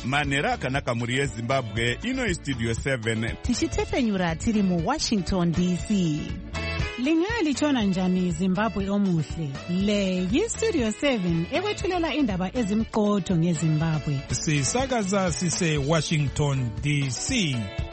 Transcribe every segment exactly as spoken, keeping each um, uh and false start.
manhero akanaka mhuri yezimbabwe. Ino istudio seven tichitepfenyura tiri muwashington D C. Lingalitshona njani Zimbabwe omuhle? Le yistudio seven ekwethulela indaba ezimqotho ngeZimbabwe. Sisakaza sise Washington D C.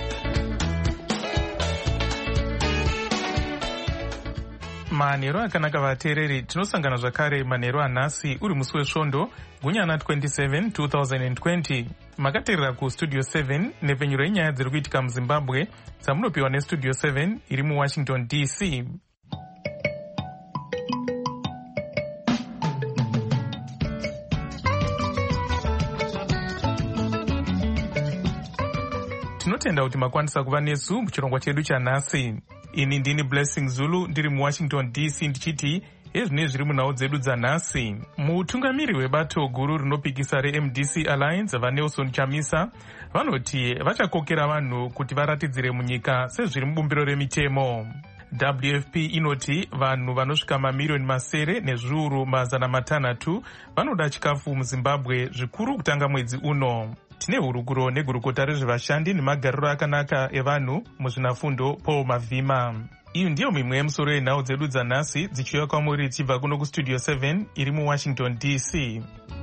Manhero akanaka vateereri, tinosangana zvakare manhero anhasi uri musi wesvondo gunyana twenty-seven two thousand twenty. Makateerera kustudio seven nepfenyuro yenyaya dziri kuitika muZimbabwe dzamunopiwa nestudio seven iri muWashington D C. Tinotenda kuti makwanisa kuva nesu muchirongwa chedu chanhasi. Ini ndini Blessing Zulu ndiri muWashington D C ndichiti ezvine zviri munhau dzedu dzanhasi. Mutungamiri webato guru rinopikisa reM D C Alliance vaNelson Chamisa vanoti vachakokera vanhu kuti varatidzire munyika sezviri mubumbiro remitemo. W F P inoti vanhu vanosvika mamirioni masere nezviuru mazana matanhatu vanoda chikafu muZimbabwe zvikuru kutanga mwedzi uno. Tine hurukuro negurukota rezvevashandi nemagariro akanaka evanhu muzvinafundo Paul Mavhima. Iyo ndiyo mimwe yemusoro yenhau dzedu dzanhasi dzichiuya kwamuri tichibva kuno kustudio seven iri muWashington D C.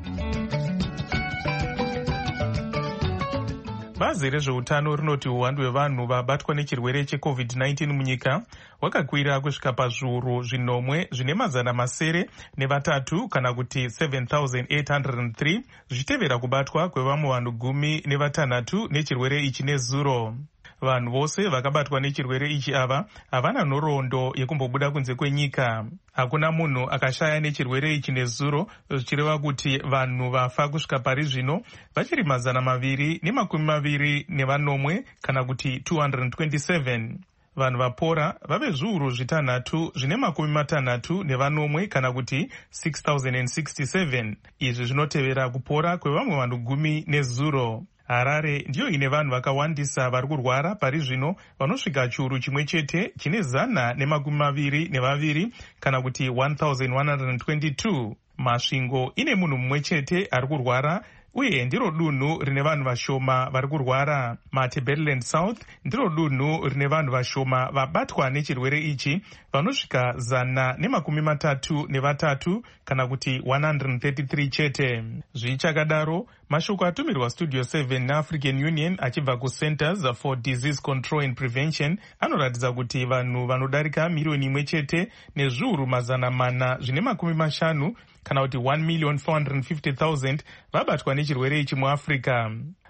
Bazi rezveutano rinoti uwandu hwevanhu vabatwa nechirwere checovid nineteen munyika hwakakwira kusvika pazviuru zvinomwe zvine mazana masere nevatatu kana kuti seven thousand eight hundred three zvichitevera kubatwa kwevamwe vanhu gumi nevatanhatu nechirwere ichi nezuro. Vanhu vose vakabatwa nechirwere ichi ava havana nhoroondo yekumbobuda kunze kwenyika. Hakuna munhu akashaya nechirwere ichi nezuro, zvichireva kuti vanhu vafa kusvika pari zvino vachiri mazana maviri nemakumi maviri nevanomwe kana kuti two hundred twenty-seven. Vanhu vapora vave zviuru zvitanhatu zvine makumi matanhatu nevanomwe kana kuti six thousand sixty-seven. Izvi zvinotevera kupora kwevamwe vanhu gumi nezuro. Harare ndiyo ine vanhu vakawandisa vari kurwara pari zvino vanosvika chiuru chimwe chete chine zana nemakumi maviri nevaviri kana kuti one thousand one hundred twenty-two. Masvingo ine munhu mumwe chete ari kurwara uye ndiro dunhu rine vanhu vashoma vari kurwara. Matabeleland South ndiro dunhu rine vanhu vashoma vabatwa nechirwere ichi vanosvika zana nemakumi matatu nevatatu kana kuti one hundred thirty-three chete. Zvichakadaro, mashoko atumirwa studio seven naAfrican Union achibva kuCenters for Disease Control and Prevention anoratidza kuti vanhu vanodarika milioni imwe chete nezviuru mazana mana zvine makumi mashanu kana kuti one million four hundred fifty thousand vabatwa nechirwere ichi muAfrica.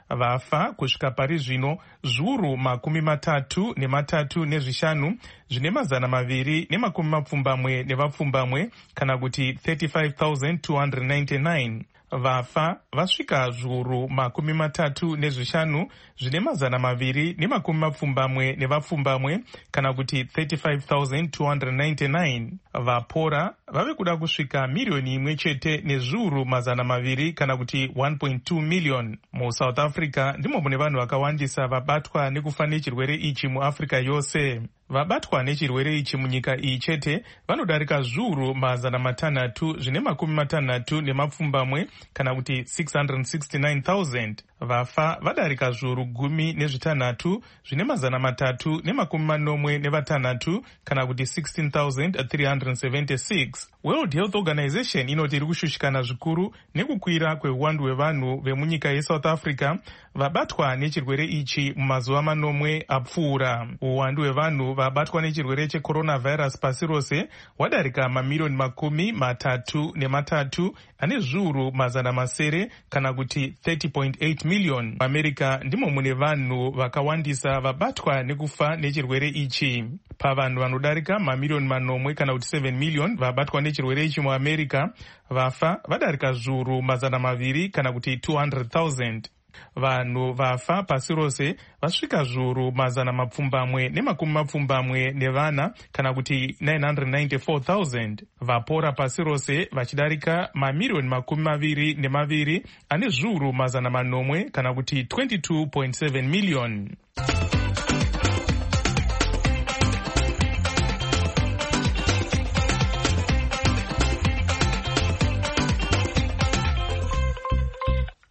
Vafa kusvika pari zvino zviuru makumi matatu nematatu nezvishanu zvine mazana maviri nemakumi mapfumbamwe nevapfumbamwe kana kuti thirty-five thousand two hundred ninety-nine. Vafa vasvika zviuru makumi matatu nezvishanu zvine mazana maviri nemakumi mapfumbamwe nevapfumbamwe kana kuti thirty-five thousand two hundred ninety-nine. Vapora vave kuda kusvika milioni imwe chete nezviuru mazana maviri kana kuti one point two million. MuSouth Africa ndimo mune vanhu vakawandisa vabatwa nekufa nechirwere ichi muAfrica yose. Vabatwa nechirwere ichi munyika iyi chete vanodarika zviuru mazana matanhatu zvine makumi matanhatu nemapfumbamwe kana kuti six hundred sixty-nine thousand. Vafa vadarika zviuru gumi nezvitanhatu zvine mazana matatu nemakumi manomwe nevatanhatu kana kuti sixteen thousand three hundred seventy-six. World Health Organization inoti iri kushushikana zvikuru nekukwira kweuwandu hwevanhu vemunyika yeSouth Africa vabatwa nechirwere ichi mumazuva manomwe apfuura. Uwandu hwevanhu vabatwa nechirwere checoronavirus pasi rose wadarika mamilioni makumi matatu nematatu ane zviuru mazana masere kana kuti thirty point eight million. America ndimo mune vanhu vakawandisa vabatwa nekufa nechirwere ichi. Pavanhu vanodarika mamilioni manomwe kana kuti seven million vabatwa nechirwere ichi muAmerica, vafa vadarika zviuru mazana maviri kana kuti two hundred thousand. Vanhu vafa pasi rose vasvika zviuru mazana mapfumbamwe nemakumi mapfumbamwe nevana kana kuti nine hundred ninety-four thousand. Vapora pasi rose vachidarika mamilioni makumi maviri nemaviri ane zviuru mazana manomwe kana kuti twenty-two point seven million.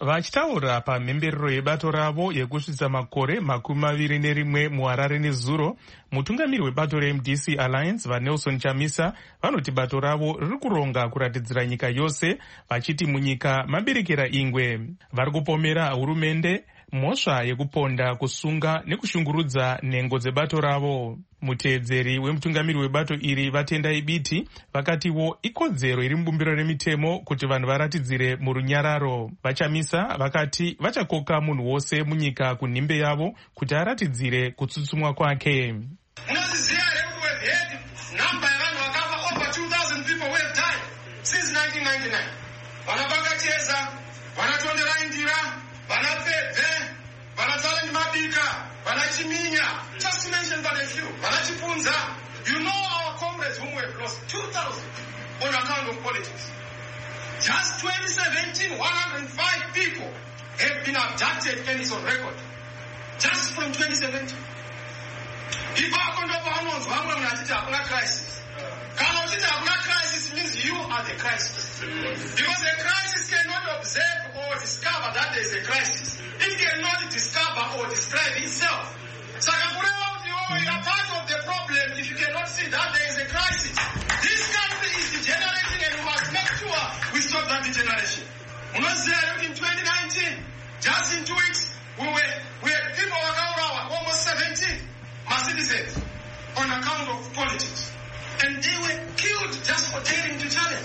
Vachitaura pamhemberero yebato ravo yekusvitsa makore makumi maviri nerimwe muHarare nezuro, mutungamiri webato reM D C Alliance vaNelson Chamisa vanoti bato ravo riri kuronga kuratidzira nyika yose, vachiti munyika maberekera ingwe. Vari kupomera hurumende mhosva yekuponda, kusunga nekushungurudza nhengo dzebato ravo. Muteedzeri wemutungamiri webato iri vatendai biti vakatiwo ikodzero iri mubumbiro remitemo kuti vanhu varatidzire murunyararo. Vachamisa vakati vachakoka munhu wose munyika kunhimbe yavo kuti aratidzire kutsutsumwa kwake. Munozviziva here kuti we've had namba yavanhu vakafa over two thousand people who have died since nineteen ninety-nine. Vana vakacheza, vanatondera indira, vanapedze, vanatsalani mabika, vanachiminya, just to mention but a few, vanachipunza. You know our comrades whom we have lost, two thousand on account of politics. Just twenty seventeen, one hundred five people have been abducted and it's on record. Just from twenty seventeen. If I can do a crisis, crisis means you are the crisis. Because a crisis cannot observe or discover that there is a crisis. It cannot discover or describe itself. So you are part of the problem if you cannot see that there is a crisis. This country is degenerating and we must make sure we stop that degeneration. In twenty nineteen, just in two weeks, we were, we had people almost seventeen citizens on account of politics. And they were killed just for daring to challenge.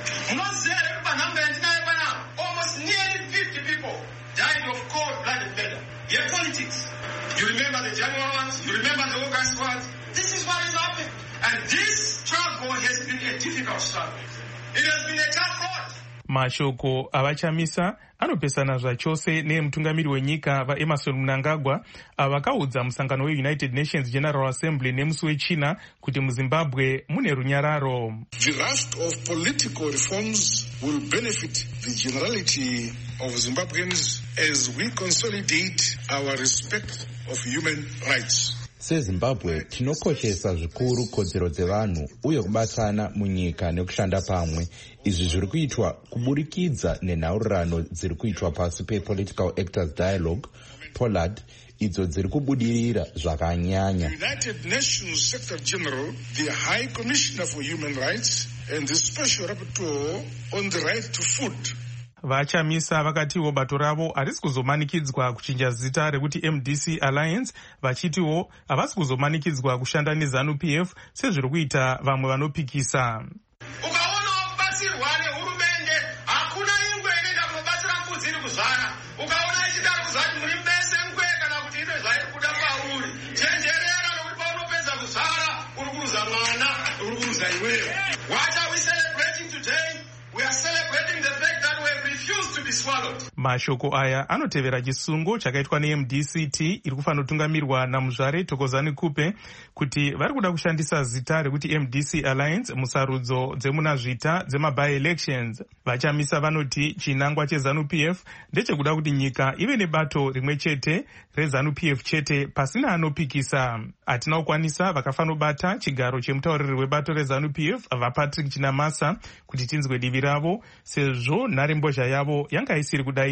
Almost nearly fifty people died of cold-blooded murder. Yeah, politics. You remember the January ones, you remember the August ones. This is what has happened. And this struggle has been a difficult struggle. It has been a tough road. Mashoko avachamisa anopesana zvachose nemutungamiri wenyika vaEmerson Mnangagwa avakaudza musangano weUnited Nations General Assembly nemusi wechina kuti muZimbabwe mune runyararo. The raft of political reforms will benefit the generality of Zimbabweans as we consolidate our respect of human rights. SeZimbabwe tinokoshesa zvikuru kodzero dzevanhu uye kubatana munyika nekushanda pamwe. Izvi zviri kuitwa kuburikidza nenhaurirano dziri kuitwa pasi pePolitical Actors Dialogue, POLAD, idzo dziri kubudirira zvakanyanya. United Nations Secretary General, the High Commissioner for Human Rights and the Special Rapporteur on the Right to Food. Vachamisa vakatiwo bato ravo harisi kuzomanikidzwa kuchinja zita rekuti M D C Alliance, vachitiwo havasi kuzomanikidzwa kushanda neZANU P F sezviri kuita vamwe vanopikisa. Ukaona kubatsirwa nehurumende hakuna ingwe inoenda kunobatsira mbudzi iri kuzvara. Ukaona ichidaro kuzvati muri mbese ngwe kana kuti ine zvairi kuda pauri. Chenjerera nokuti paunopedza kuzvara uri kuruza mwana, uri kuruza iwewe. What are we celebrating today? We are celebrating the fact that we have refused to be swallowed. Mashoko aya anotevera chisungo chakaitwa neM D C T iri kufanira kutungamirwa naMuzvare Thokozani Kupe kuti vari kuda kushandisa zita rekuti M D C Alliance musarudzo dzemunazvita dzemaby elections. Vachamisa vanoti chinangwa cheZANU P F ndechekuda kuti nyika ive nebato rimwe chete reZANU P F chete pasina anopikisa. Hatina kukwanisa vakafanobata chigaro chemutauriri webato reZANU P F vaPatrick Chinamasa kuti tinzwe divi ravo sezvo nharembozha yavo yanga isiri kudairwa.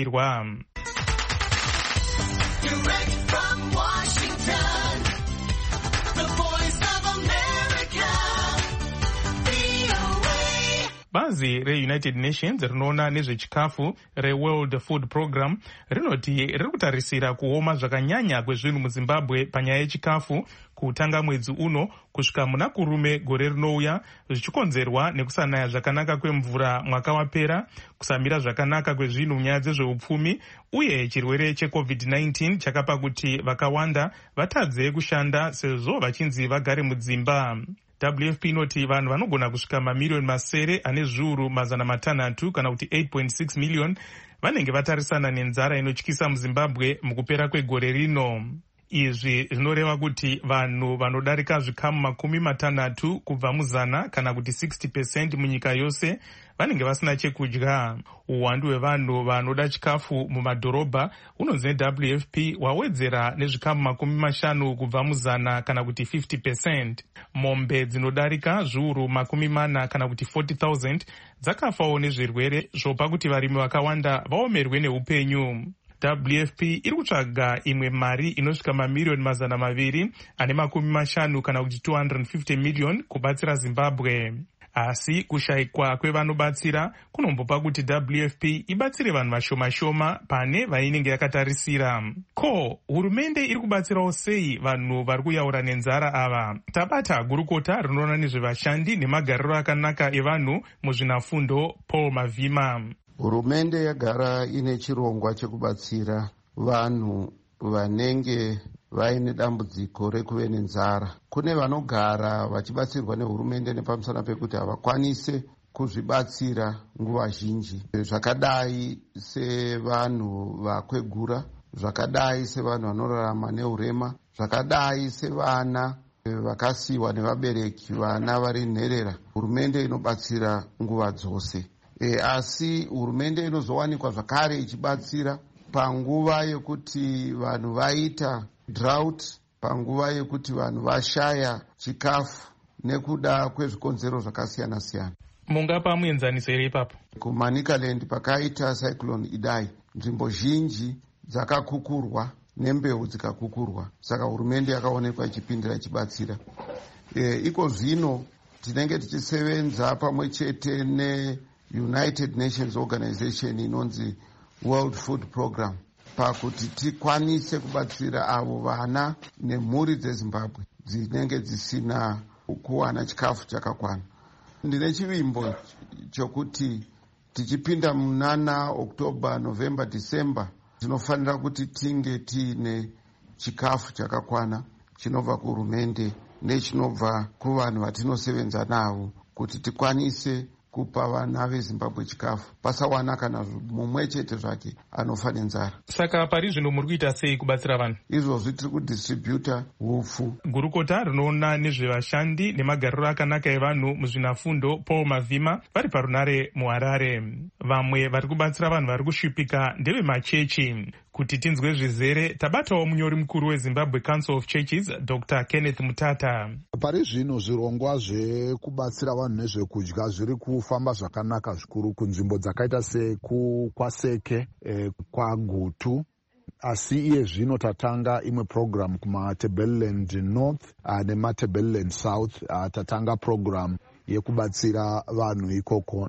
Bazi reUnited Nations rinoona nezvechikafu reWorld Food Program rinoti riri kutarisira kuoma zvakanyanya kwezvinhu muZimbabwe panyaya yechikafu kutanga mwedzi uno kusvika muna kurume gore rinouya, zvichikonzerwa nekusanaya zvakanaka kwemvura mwaka wapera, kusamira zvakanaka kwezvinhu munyaya dzezveupfumi uye chirwere cheCovid nineteen chakapa kuti vakawanda vatadze kushanda sezvo vachinzi vagare mudzimba. W F P inoti vanhu vanogona kusvika mamiliyoni masere ane zviuru mazana matanhatu kana kuti eight point six million vanenge vatarisana nenzara inotyisa muZimbabwe mukupera kwegore rino. Izvi zvinoreva kuti vanhu vanodarika zvikamu makumi matanhatu kubva muzana kana kuti sixty percent munyika yose vanenge vasina chekudya. Uwandu hwevanhu vanoda chikafu mumadhorobha hunonzi neW F P hwawedzera nezvikamu makumi mashanu kubva muzana kana kuti fifty percent. Mombe dzinodarika zviuru makumi mana kana kuti forty thousand dzakafawo nezvirwere zvopa kuti varimi vakawanda vaomerwe neupenyu. W F P iri kutsvaga imwe mari inosvika mamiriyoni mazana maviri ane makumi mashanu kana kuti two hundred fifty million kubatsira Zimbabwe. Asi kushayikwa kwevanobatsira kunombopa kuti W F P ibatsire vanhu vashoma shoma pane vainenge yakatarisira. Ko, hurumende iri kubatsirawo sei vanhu vari kuyaura nenzara ava? Tabata gurukota rinoona nezvevashandi nemagariro akanaka evanhu muzvinafundo Paul Mavhima. Hurumende yagara ine chirongwa chekubatsira vanhu vanenge vaine dambudziko rekuve nenzara. Kune vanogara vachibatsirwa nehurumende nepamusana pekuti havakwanise kuzvibatsira nguva zhinji, zvakadai sevanhu vakwegura, zvakadai sevanhu vanorarama neurema, zvakadai sevana vakasiyiwa nevabereki, vana vari nherera. Hurumende inobatsira nguva dzose. E, asi hurumende inozowanikwa zvakare ichibatsira panguva yekuti vanhu vaita drought, panguva yekuti vanhu vashaya chikafu nekuda kwezvikonzero zvakasiyana siyana. Mungapa muenzaniso here ipapo? Kumanicaland pakaita cyclone Idai, nzvimbo zhinji dzakakukurwa nembeu dzikakukurwa, saka hurumende yakaonekwa ichipindira ichibatsira. E, iko zvino tinenge tichisevenza pamwe chete ne United Nations Organization inonzi World Food Program pakuti tikwanise kubatsira avo vana nemhuri dzeZimbabwe dzinenge dzisina kuwana chikafu chakakwana. Ndine chivimbo chokuti tichipinda munana October, November, December tinofanira kuti tinge tiine chikafu chakakwana chinobva kuhurumende nechinobva kuvanhu vatinosevenza navo kuti tikwanise kupa vana veZimbabwe chikafu, pasawana kana mumwe chete zvake anofa nenzara. Saka pari zvino muri kuita sei kubatsira vanhu? Izvozvi tiri kudistributa upfu. Gurukota rinoona nezvevashandi nemagariro akanaka evanhu muzvinafundo Paul Mavhima vari parunare muHarare. Vamwe vari kubatsira vanhu vari kusvipika ndevemachechi. Kuti tinzwe zvizere, tabatawo munyori mukuru weZimbabwe Council of Churches Doctor Kenneth Mutata. Pari zvino zvirongwa zvekubatsira vanhu nezvekudya zviri kufamba zvakanaka zvikuru kunzvimbo dzakaita sekwaSeke, eh, kwaGutu. Asi iye zvino tatanga imwe program kumaTebeleland North uh, nemaTebeleland South. Uh, tatanga program yekubatsira vanhu ikoko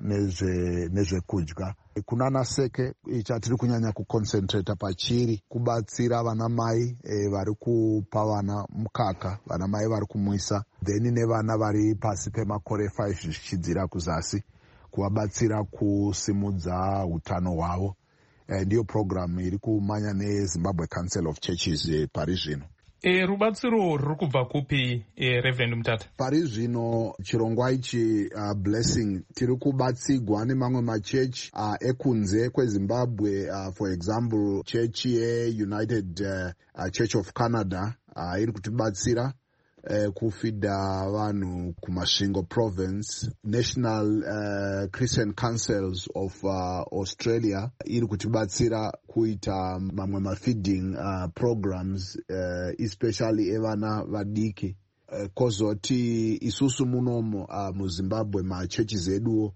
nezvekudya. Kunana Seke chatiri kunyanya kuconcentrata pachiri kubatsira vana mai e, vari kupa vana mukaka, vana mai vari kumwisa, then nevana vari pasi pemakore five zvichidzira kuzasi, kuvabatsira kusimudza utano hwavo. E, ndiyo program iri kumanya neZimbabwe Council of Churches e, pari zvino. E, rubatsiro ruri kubva kupi e, Reverend Mutata? Pari zvino chirongwa ichi uh, Blessing tiri kubatsigwa nemamwe machechi uh, ekunze kweZimbabwe, uh, for example chechi yeUnited uh, uh, Church of Canada uh, iri kutibatsira uh, kufidha vanhu kumasvingo province. National uh, Christian Councils of uh, Australia iri kutibatsira kuita mamwe mafeeding uh, programs uh, especially evana vadiki. Uh, kozoti isusu munomo uh, muZimbabwe machurches edu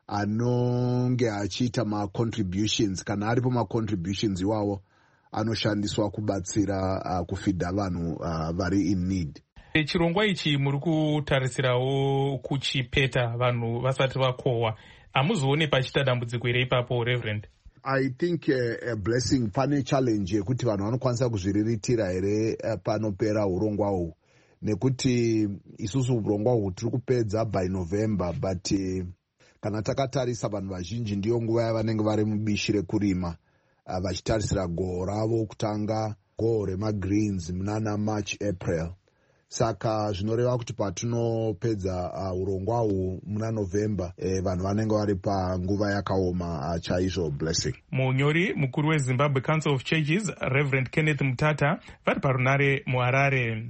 anonge achiita ma-contributions, kana aripo ma-contributions iwawo anoshandiswa kubatsira uh, kufidha vanhu uh, vari in need. Chirongwa ichi muri kutarisirawo kuchipeta vanhu vasati vakohwa. Hamuzoone pachiita dambudziko here ipapo, Reverend? I think uh, a Blessing pane challenge yekuti vanhu vanokwanisa kuzviriritira here uh, panopera urongwa uhu, nekuti isusu urongwa uhu tiri kupedza by November, but uh, kana takatarisa vanhu vazhinji ndiyo nguva yavanenge vari mubishi rekurima, uh, vachitarisira goho ravo kutanga goho remagreens munana March April. saka zvinoreva kuti patinopedza uh, urongwa uhu muna November eh, vanhu vanenge vari panguva yakaoma uh, chaizvo Blessing. Munyori mukuru weZimbabwe Council of Churches Reverend Kenneth Mutata vari parunare muHarare.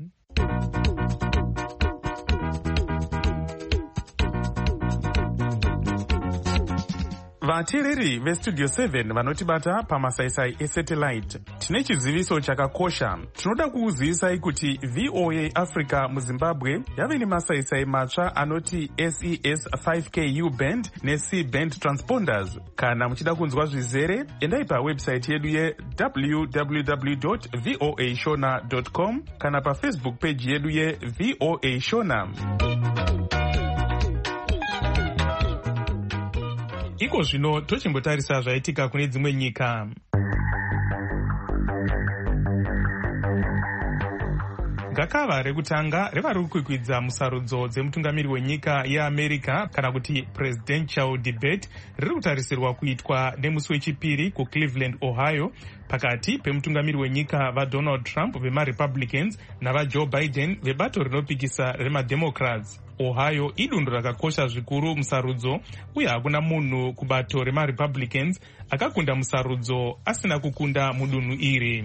Vateereri vestudio seven vanotibata pamasaisai esatellite, tine chiziviso chakakosha. Tinoda kukuzivisai kuti V O A Africa muZimbabwe yave nemasaisai matsva anoti S E S five K U band ne-C band transponders. Kana muchida kunzwa zvizere, endai pawebsite yedu ye w w w dot v o a shona dot com kana pafacebook page yedu ye V O A Shona. Iko zvino tochimbotarisa zvaitika kune dzimwe nyika. Gakava rekutanga revari kukwikwidza musarudzo dzemutungamiri wenyika yeAmerica kana kuti presidential debate riri kutarisirwa kuitwa nemusi wechipiri kuCleveland, Ohio, pakati pemutungamiri wenyika vaDonald Trump vemaRepublicans navaJoe Biden vebato rinopikisa remademocrats. Ohio idunhu rakakosha zvikuru musarudzo, uye hakuna munhu kubato remaRepublicans akakunda musarudzo asina kukunda mudunhu iri.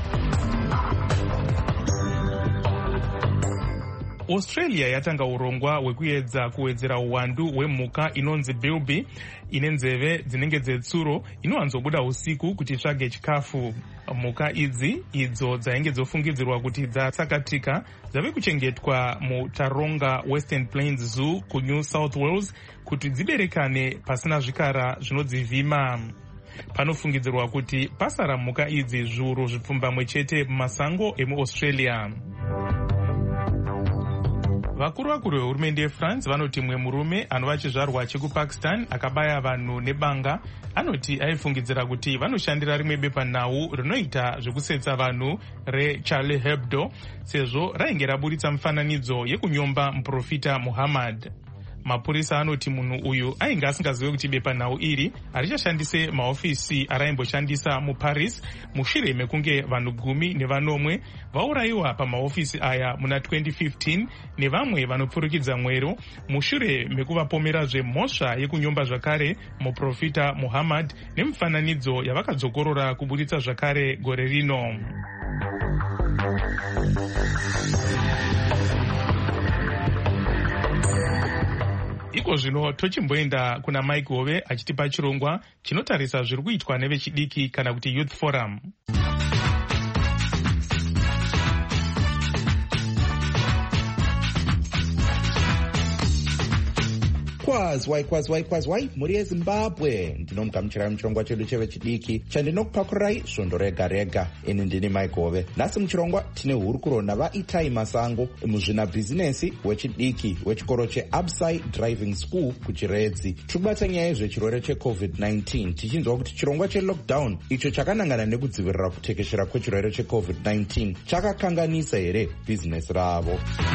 Australia yatanga urongwa hwekuedza kuwedzera uwandu hwemhuka inonzi bilby ine nzeve dzinenge dzetsuro inowanzobuda usiku kuti itsvage chikafu. Mhuka idzi idzo dzainge dzofungidzirwa kuti dzasakatika dzave kuchengetwa muTaronga Western Plains Zoo kuNew South Wales kuti dziberekane pasina zvikara zvinodzivhima. Panofungidzirwa kuti pasara mhuka idzi zviuru zvipfumbamwe chete mumasango emuAustralia. Vakuru vakuru vehurumende yeFrance vanoti mumwe murume anova chizvarwa chekuPakistan akabaya vanhu nebanga anoti aifungidzira kuti vanoshandira rimwe bepanhau rinoita zvekusetsa vanhu reCharlie Hebdo sezvo rainge raburitsa mufananidzo yekunyomba muprofita Muhammad. Mapurisa anoti munhu uyu ainge asingazivi kuti bepanhau iri harichashandise mahofisi araimboshandisa muParis mushure mekunge vanhu gumi nevanomwe vaurayiwa pamahofisi aya muna twenty fifteen nevamwe vanopfurikidza mwero mushure mekuvapomerazve mhosva yekunyomba zvakare muprofita Muhammad nemufananidzo yavakadzokorora kuburitsa zvakare gore rino. Iko zvino tochimboenda kuna Mike Hove achitipa chirongwa chinotarisa zviri kuitwa nevechidiki kana kuti Youth Forum. Kwazwai kwazwai kwazwai muri yeZimbabwe, ndinomugamuchirai muchirongwa chedu chevechidiki chandinokupakurai svondo rega rega. Ini ndini Mike Hove. Nhasi muchirongwa tine hurukuro navaItai Masango, muzvinabhizinesi wechidiki wechikoro cheAbsai Driving School kuChiredzi. Tikubata nyaya yezvechirwere checovid nineteen tichinzwa kuti chirongwa chelockdown icho chakanangana nekudzivirira kutekeshera kwechirwere checovid nineteen chakakanganisa here bhizinesi ravo.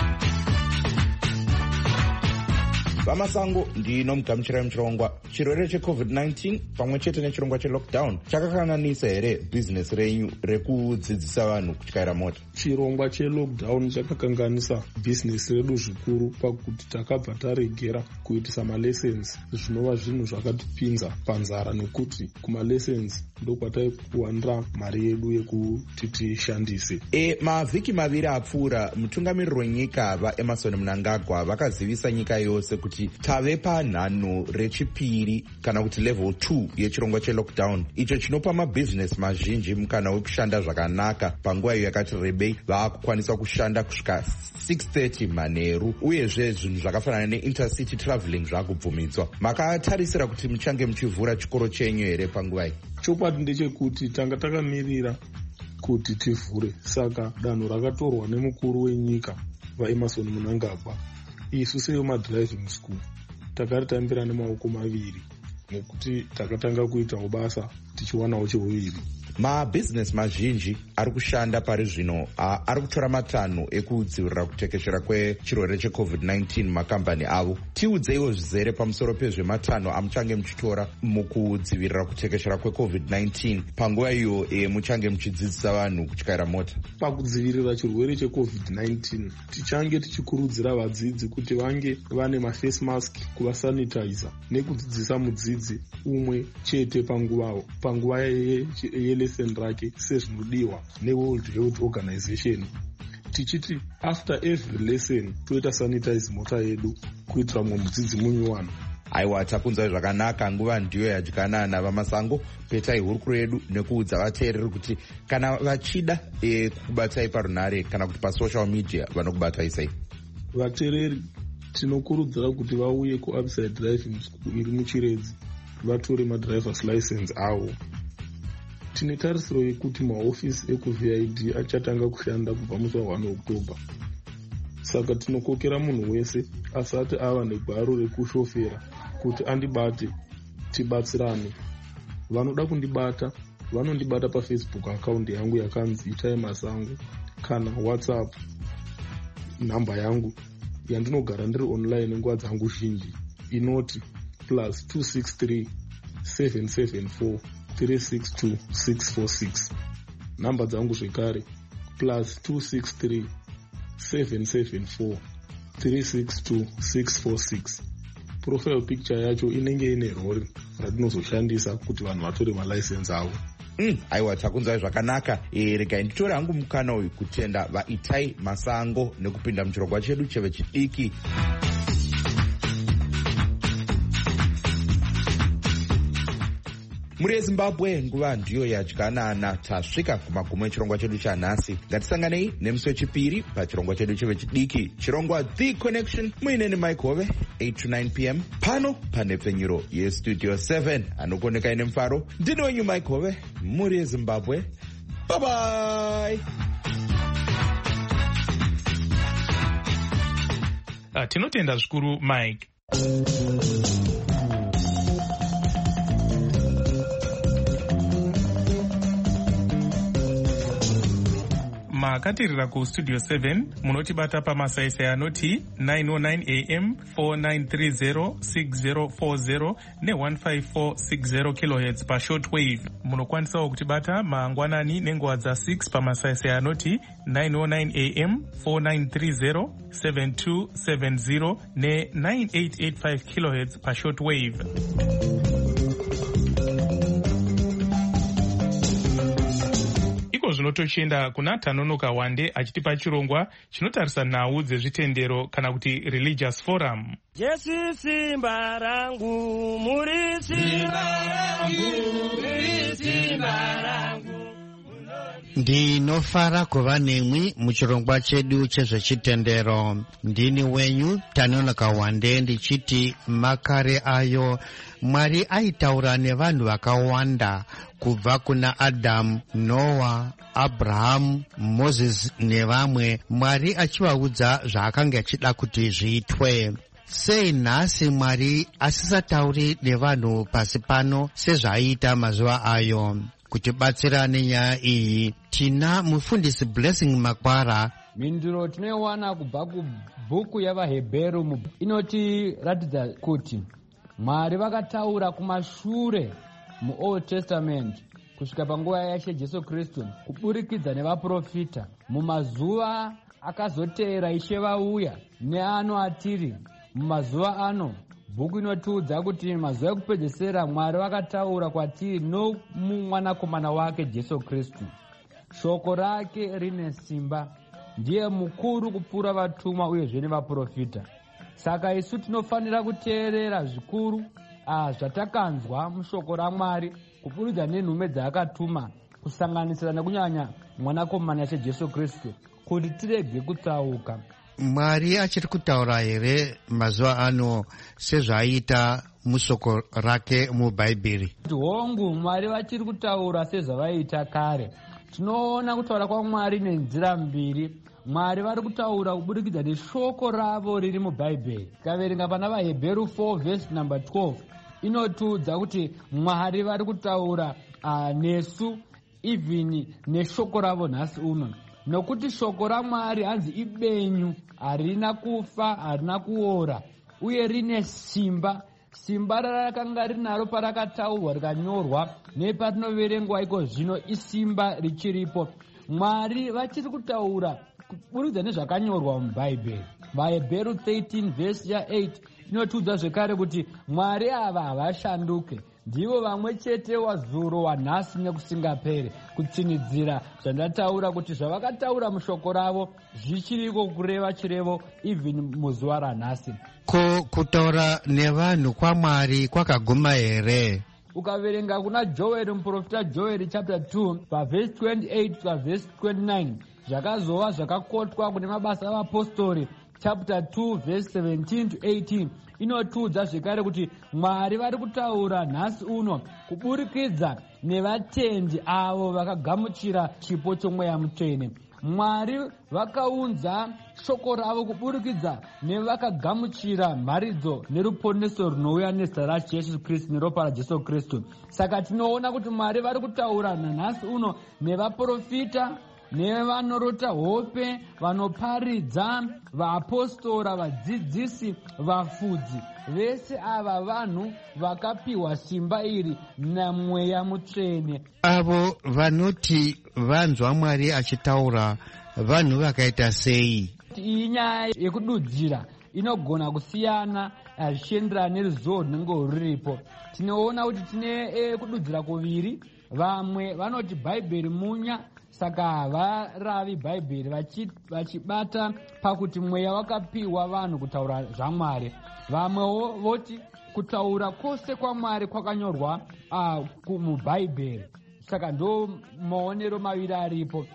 Vamasango ndinomugamuchirai muchirongwa. Chirwere checovid nineteen pamwe chete nechirongwa chelockdown chakakanganisa here bhizinesi renyu rekudzidzisa vanhu kutyaira mota? Chirongwa chelockdown chakakanganisa bhizinesi redu zvikuru pakuti takabva taregera kuitisa malessons, zvinova zvinhu zvakatipinza panzara nekuti kumalessons ndokwataikuwanira mari yedu yekuti tishandise. E, mavhiki maviri apfuura mutungamiriri wenyika vaEmerson Mnangagwa vakazivisa nyika yose kuti tave panhano rechipiri kana kuti level two yechirongwa chelockdown, icho chinopa mabhizinesi mazhinji mukana wekushanda zvakanaka panguva iyo yakati rebei. Vaakukwanisa kushanda kusvika six thirty manheru, uyezve zvinhu zvakafanana neintercity traveling zvakubvumidzwa. Makatarisira kuti muchange muchivhura chikoro chenyu here panguva iyi? Chokwadi ndechekuti tanga takamirira kuti tivhure, saka danho rakatorwa nemukuru wenyika vaEmerson Mnangagwa. Isu sevemadriving school takaritambira nemaoko maviri nekuti takatanga kuitawo basa tichiwanawo chevuviri. mabhizinesi mazhinji ari kushanda pari zvino ari kutora matanho ekudzivirira kutekeshera kwechirwere checovid nineteen makambani avo. Tiudzeiwo zvizere pamusoro pezvematanho amuchange muchitora mukudzivirira kutekeshera kwecovid nineteen panguva iyo e, muchange muchidzidzisa vanhu kutyaira mota. Pakudzivirira chirwere checovid nineteen tichange tichikurudzira vadzidzi kuti vange vane maface mask, kuvasanitizer nekudzidzisa mudzidzi umwe chete panguva panguva yelesson rake sezvinodiwa neWorld Health Organization, tichiti after every lesson toita sanitize mota yedu kuitira mumwe mudzidzi munyuwana. Aiwa, takunzwa zvakanaka. Nguva ndiyo yadyanana vamasango. Petai hurukuro yedu nekuudza vateereri kuti kana vachida e, kukubatai parunhare kana kuti pasocial media vanokubatai sei. Vateereri tinokurudzira kuti vauye kuUpside Driving School iri muChiredzi vatore madrivers license avo. Tine tarisiro yekuti mahofisi ekuV I D achatanga kushanda kubva musi wa one October. Saka tinokokera munhu wese asati ava negwaro rekushofera kuti andibate tibatsirane. Vanoda kundibata vanondibata paFacebook account yangu yakanzi Itai Masango kana WhatsApp namba yangu yandinogara ndiri online nguva dzangu zhinji inoti plus two six three seven seven four three six two six four six. Namba dzangu zvekare plus two six three seven seven four three six two six four six. Profile picture yacho inenge ine rori ratinozoshandisa kuti vanhu vatore malicense avo. Mm, aiwa, takunzwa zvakanaka. E, regai nditore hangu mukana uyu kutenda vaItai Masango nekupinda muchirongwa chedu chevechidiki. Muri Zimbabwe nguva ndiyo yadyanana. Tasvika kumagumo echirongwa chedu chanhasi. Ngatisanganei nemusi wechipiri pachirongwa chedu chevechidiki, chirongwa The Connection, muine neMike Hove, eight to nine p m pano panhepfenyuro yestudio seven. Anokuonekai nemufaro ndini wenyu Mike Hove, muri Zimbabwe. Bye bye. Uh, tinotenda zvikuru Mike. makatirira kustudio seven munotibata pamasaisai anoti nine oh nine a m four nine three zero six zero four zero ne one five four six zero kilohertz pashortwave. Munokwanisawo kutibata mangwanani nenguva dza six pamasaisai anoti nine oh nine a m four nine three zero seven two seven zero ne nine eight eight five kilohertz pashortwave. Zvinotochienda kuna Tanonoka Wande achitipa chirongwa chinotarisa nhau dzezvitendero kana kuti religious forum. Jesu simba rangu, muri simba rangu, muri simba rangu. Ndinofara kuva nemwi muchirongwa chedu chezvechitendero. Ndini wenyu Tanonoka Wande ndichiti makare ayo Mwari aitaura nevanhu vakawanda kubva kuna Adamu, Noah, Abraham, Moses nevamwe, Mwari achivaudza zvaakanga achida kuti zviitwe. Sei nhasi Mwari asisatauri nevanhu pasi pano sezvaiita mazuva ayo? Kutibatsira nenyaya iyi tina mufundisi Blessing Makwara. Mhinduro tinoiwana kubva kubhuku yavaHebheru inotiratidza kuti Mwari vakataura kumashure muOld Testament kusvika panguva yaShe Jesu Kristu kuburikidza nevaprofita. Mumazuva akazoteera Ishe vauya neano atiri mumazuva ano, bhuku inotiudza kuti mazuva ekupedzisira Mwari vakataura kwatiri nomumwanakomana wake Jesu Kristu. Shoko rake rine simba, ndiye mukuru kupfuura vatumwa uyezve nevaprofita. Saka isu tinofanira kuteerera zvikuru zvatakanzwa mushoko raMwari kuburikidza nenhume dzaakatuma, kusanganisira nekunyanya mwanakomana waShe Jesu Kristu, kuti tirege kutsauka. Mwari achiri kutaura here mazuva ano sezvaiita mushoko rake mubhaibheri? Hongu, Mwari vachiri kutaura sezvavaiita kare. Tinoona kutaura kwaMwari nenzira mbiri. Mwari vari kutaura kuburikidza neshoko ravo riri mubhaibheri. Tikaverenga pana vaHebheru four verse number twelve inotiudza kuti Mwari vari kutaura uh, nesu even neshoko ravo nhasi uno, nokuti shoko raMwari hanzi ibenyu, harina kufa, harina kuora, uye rine simba. Simba rakanga rinaro parakataurwa rikanyorwa nepatinoverengwa iko zvino isimba richiripo. Mwari vachiri kutaura kuburikidza nezvakanyorwa mubhaibheri. VaHebheru thirteen verse ya eight inotiudza zvekare kuti Mwari ava havashanduke, ndivo vamwe chete wazuro wanhasi nekusingapere, kutsinidzira zvandataura kuti zvavakataura mushoko ravo zvichiriko kureva chirevo even muzuva ranhasi. Ko kutaura nevanhu kwaMwari kwakaguma here? Ukaverenga kuna Joel, muprofita Joel chapter two verse twenty-eight verse twenty-nine, zvakazova zvakakotwa kune mabasa avapostori chapter two verse seventeen to eighteen, inotiudza zvekare kuti Mwari vari kutaura nhasi uno kuburikidza nevatendi avo vakagamuchira chipo chomweya mutsvene. Mwari vakaunza shoko ravo kuburikidza nevakagamuchira mharidzo neruponeso runouya nezita raJesu Kristu neropa raJesu Kristu. Saka tinoona kuti Mwari vari kutaura nanhasi uno nevaprofita, nevanorota hope, vanoparidza, vaapostora, vadzidzisi, vafudzi. Vese ava vanhu vakapiwa simba iri namweya mutsvene. Avo vanoti vanzwa Mwari achitaura, vanhu vakaita sei? Iyi nyaya yekududzira inogona kusiyana zvichienderana neruzivo runenge ruripo. Tinoona kuti tine kududzira kuviri. Vamwe vanoti Bhaibheri munya, saka havaravi Bhaibheri, vachibata pakuti mweya wakapiwa vanhu kutaura zvaMwari. Vamwewo voti kutaura kwose kwaMwari kwakanyorwa uh, mubhaibheri, saka ndo maonero maviri aripo.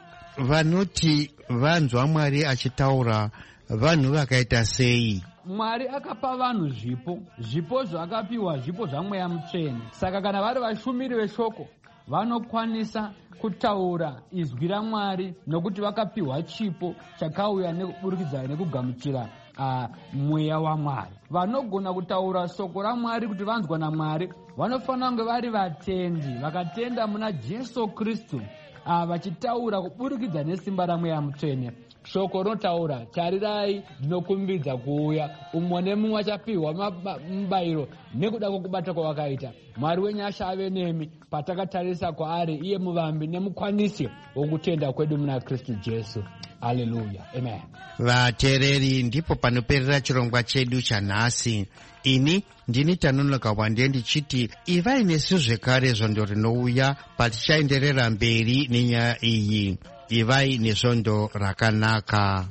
Vanoti vanzwa Mwari achitaura, vanhu vakaita sei? Mwari akapa vanhu zvipo, zvipo zvakapiwa zvipo zvamweya mutsvene. Saka kana vari vashumiri veshoko vanokwanisa kutaura izwi raMwari nokuti vakapiwa chipo chakauya nekuburikidza nekugamuchira uh, mweya waMwari. Vanogona kutaura shoko raMwari kuti vanzwa naMwari vanofanira kunge vari vatendi vakatenda muna Jesu Kristu, uh, vachitaura kuburikidza nesimba ramweya mutsvene. Shoko rinotaura, tarirai ndinokumbidza kuuya, umwe nemumwe achapiwa mubayiro nekuda kwokubata kwavakaita. Mwari wenyasha ave nemi patakatarisa kwaari, iye muvambi nemukwanisi wokutenda kwedu muna Kristu Jesu. Haleluya, amen. Vateereri, ndipo panoperera chirongwa chedu chanhasi. Ini ndini Tanonoka Wande ndichiti ivai nesu zvekare zvondo rinouya patichaenderera mberi nenyaya iyi. Ivai nezvondo rakanaka.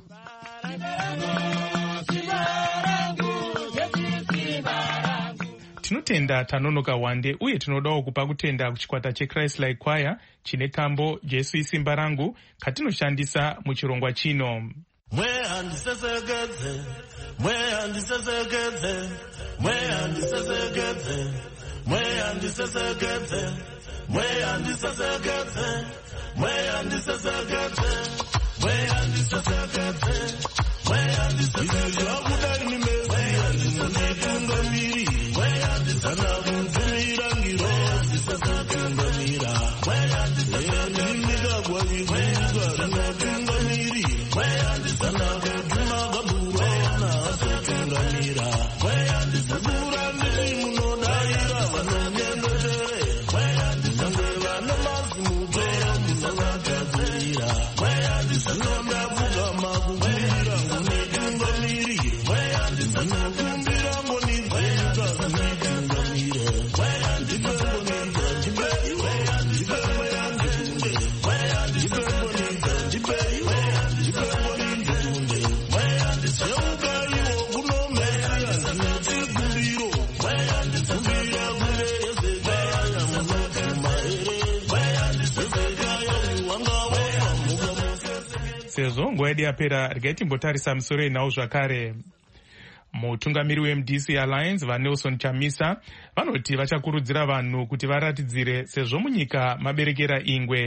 Tinotenda Tanonoka Wande uye tinodawo kupa kutenda kuchikwata cheChrist Like Choir chine kambo Jesu isimba rangu katinoshandisa muchirongwa chino. Mweya ndisesekedze, mweya ndisesekedze, mweya ndisesekedze, mweya ndisesekedze, mweya ndisesekedze, mweya ndisesekedze, mweya ndisesekedze, mweya ndisesekedze, wakudai nimezia ndisesetungamiri, mweya ndisesetungamira ngiro, ndisesetungamira, mweya ndisesetungamira, nimigagwa viguga rinotungamiri, mweya ndisesetungamira gaburo nasetungamira, mweya ndisesetungamira ndimunodaira vanonyengetere, mweya ndisesetungamira namazimutora munavagadzirira, mweya ndisesetungamira vugama kukumbira ngunitungamiri, mweya ndisesetungamira ngonidzika kunitungamire, mweya ndipengonidza ndipei, mweya ndipengonidza nditunde, mweya ndipengonidza ndipei, mweya ndipengonidza nditunde, mweya ndiseukaiwo kunomera ndinotigumbiro, mweya ndikumbira kundereze, mweya yamunotuma here, mweya ndisezekaya uwangawa mugamosese. Sezvo nguva yedu yapera, regai timbotarisa misoro inawo zvakare. Mutungamiri weM D C Alliance vaNelson Chamisa vanoti vachakurudzira vanhu kuti varatidzire sezvo munyika maberekera ingwe.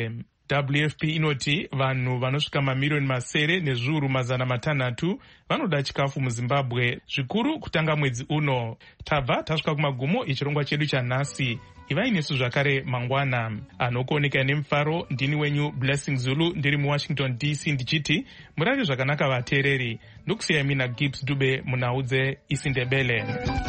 W F P inoti vanhu vanosvika mamiliyoni masere nezviuru mazana matanhatu vanoda chikafu muzimbabwe, zvikuru kutanga mwedzi uno. Tabva tasvika kumagumo echirongwa chedu chanhasi. Ivai nesu zvakare mangwana. Anokuoneka nemufaro ndini wenyu Blessing Zulu ndiri muWashington D C ndichiti murare zvakanaka vateereri. Ndokusiyai mina Gibbs Dube munaudze isindebele.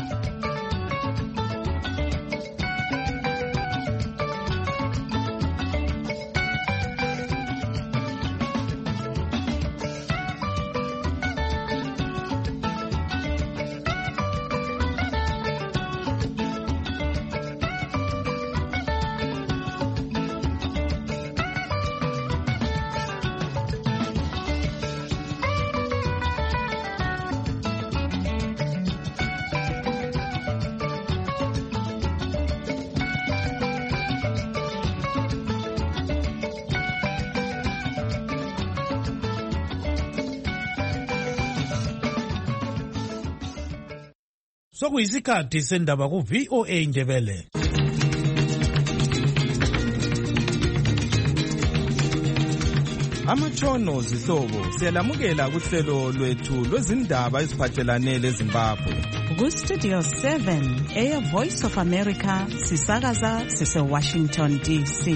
Sokuyisikhathi sendaba ku V O A Ndebele. Amatshono zihlobo siyalamukela kuhlelo lwethu lwezindaba eziphathelane leZimbabwe. Ku Studio seven eya Voice of America sisakaza sise Washington D C.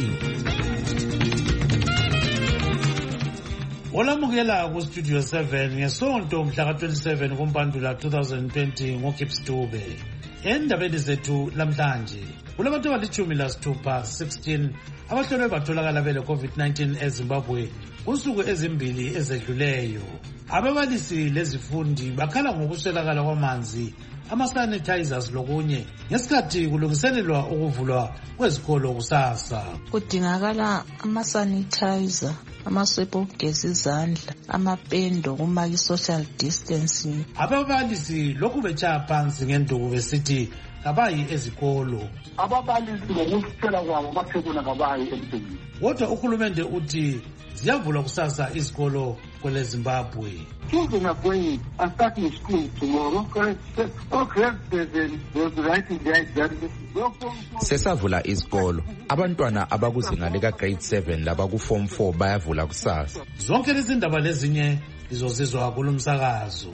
Olamukela ku Studio seven ngesonto mhla ka twenty-seven kuMpandula two thousand twenty ngoGibbs Dube. Endabeni zethu lamhlanje kulabantu abalitshumi lasithupha sixteen abahlolwe batholakala bele COVID nineteen eZimbabwe kusuku ezimbili ezedluleyo. Ababalisi lezifundi bakhala ngokuswelakala kwamanzi, ama-sanitizers lokunye ngesikhathi kulungiselelwa ukuvulwa kwezikolo kusasa. Kudingakala ama-sanitizer, amaswephu okugeza izandla, amapendo kumaka i-social distancing. Ababalisi lokhu betshaya phansi ngenduku besithi kabayi ezikolo. Ababalisi ngokuswela kwabo bathekuna kabayi emsebenzini. Kodwa uhulumende uthi ziyavulwa kusasa izikolo kwele Zimbabwe. Children are going and starting school tomorrow. All grade seven, they'll be writing their exams. Sesavula izikolo. Abantwana abakuzinga lika grade seven labaku form four bayavula kusasa. Zonke lezi ndaba lezinye izozizwa kulomsakazo.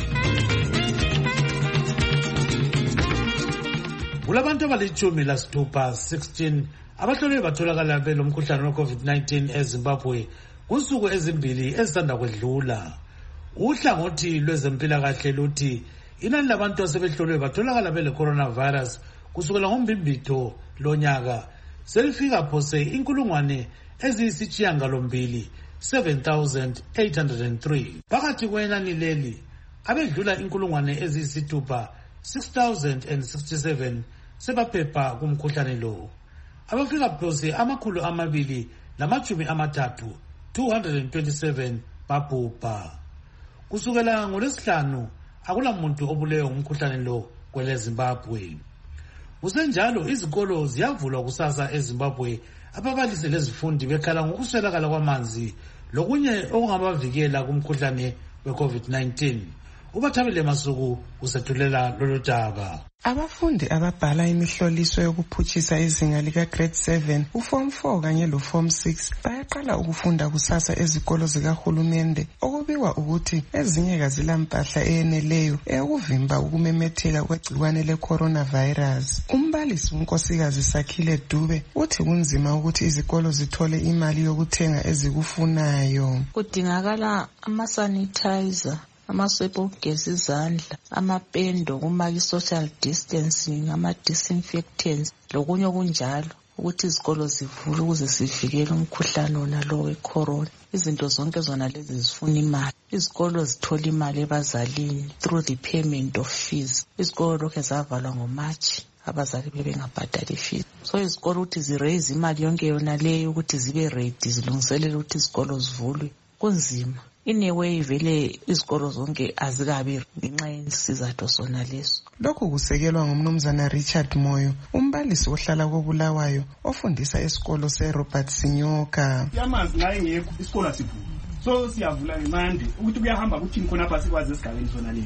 Kulabantu abalitshumi lasithupha sixteen abahlolwe batholakala belomkhuhlane we COVID nineteen eZimbabwe kusuku ezimbili ezisanda kwedlula. Uhlangothi lwezempilakahle luthi inani labantu asebehlolwe batholakala bele coronavirus kusukela ngombimbitho lonyaka selifika phose inkulungwane eziyisitshiyangalombili seven thousand eight hundred three. Phakathi kwenani leli abedlula inkulungwane eziyisithupha six thousand sixty-seven sebaphepha kumkhuhlane lo. Abafika phose amakhulu amabili namachumi amathathu two hundred twenty-seven babhubha. Kusukela ngolwesihlanu akula muntu obulewe ngumkhuhlane lo kwele Zimbabwe. Kusenjalo izikolo ziyavulwa kusasa eZimbabwe, ababalisi lezifundi bekhala ngokuswelakala kwamanzi lokunye okungabavikela kumkhuhlane we COVID nineteen. Ubathabile Masuku usethulela lolu daba. Abafundi ababhala imihloliso yokuphutshisa izinga lika grade seven, uform four kanye lo form six bayaqala ukufunda kusasa ezikolo zikahulumende, okubikwa ukuthi ezinye kazilampahla eyeneleyo eyokuvimba ukumemetheka kwegciwane le-coronavirus. Umbalisi unkosikazi Sakhile Dube uthi kunzima ukuthi izikolo zithole imali yokuthenga ezikufunayo. Kudingakala ama-sanitizer, amaswephu okugeza izandla, amapendo kumaka i-social distancing, ama-disinfectants lokunye okunjalo ukuthi izikolo zivule ukuze sivikele umkhuhlane wona lo we-corona. Izinto zonke zona lezi zifuna imali. Izikolo zithola imali ebazalini through the payment of fees. Izikolo lokhu zavalwa ngoMarch, abazali bebengabhadali fees. So izikolo ukuthi ziraise imali yonke yona leyo ukuthi zibe ready zilungiselele ukuthi izikolo zivulwe kunzima. Ineway vele izikolo zonke azikabi ngenxa yesizathu sona leso. Lokhu kusekelwa ngumnumzana Richard Moyo, umbalisi ohlala koBulawayo ofundisa esikolo seRobert Sinyoka. Yamanzi naye ngekho isikolo sivula. So siyavula ngemande ukuthi kuyahamba kuthini khona pha sikwazi esigabeni sona leso.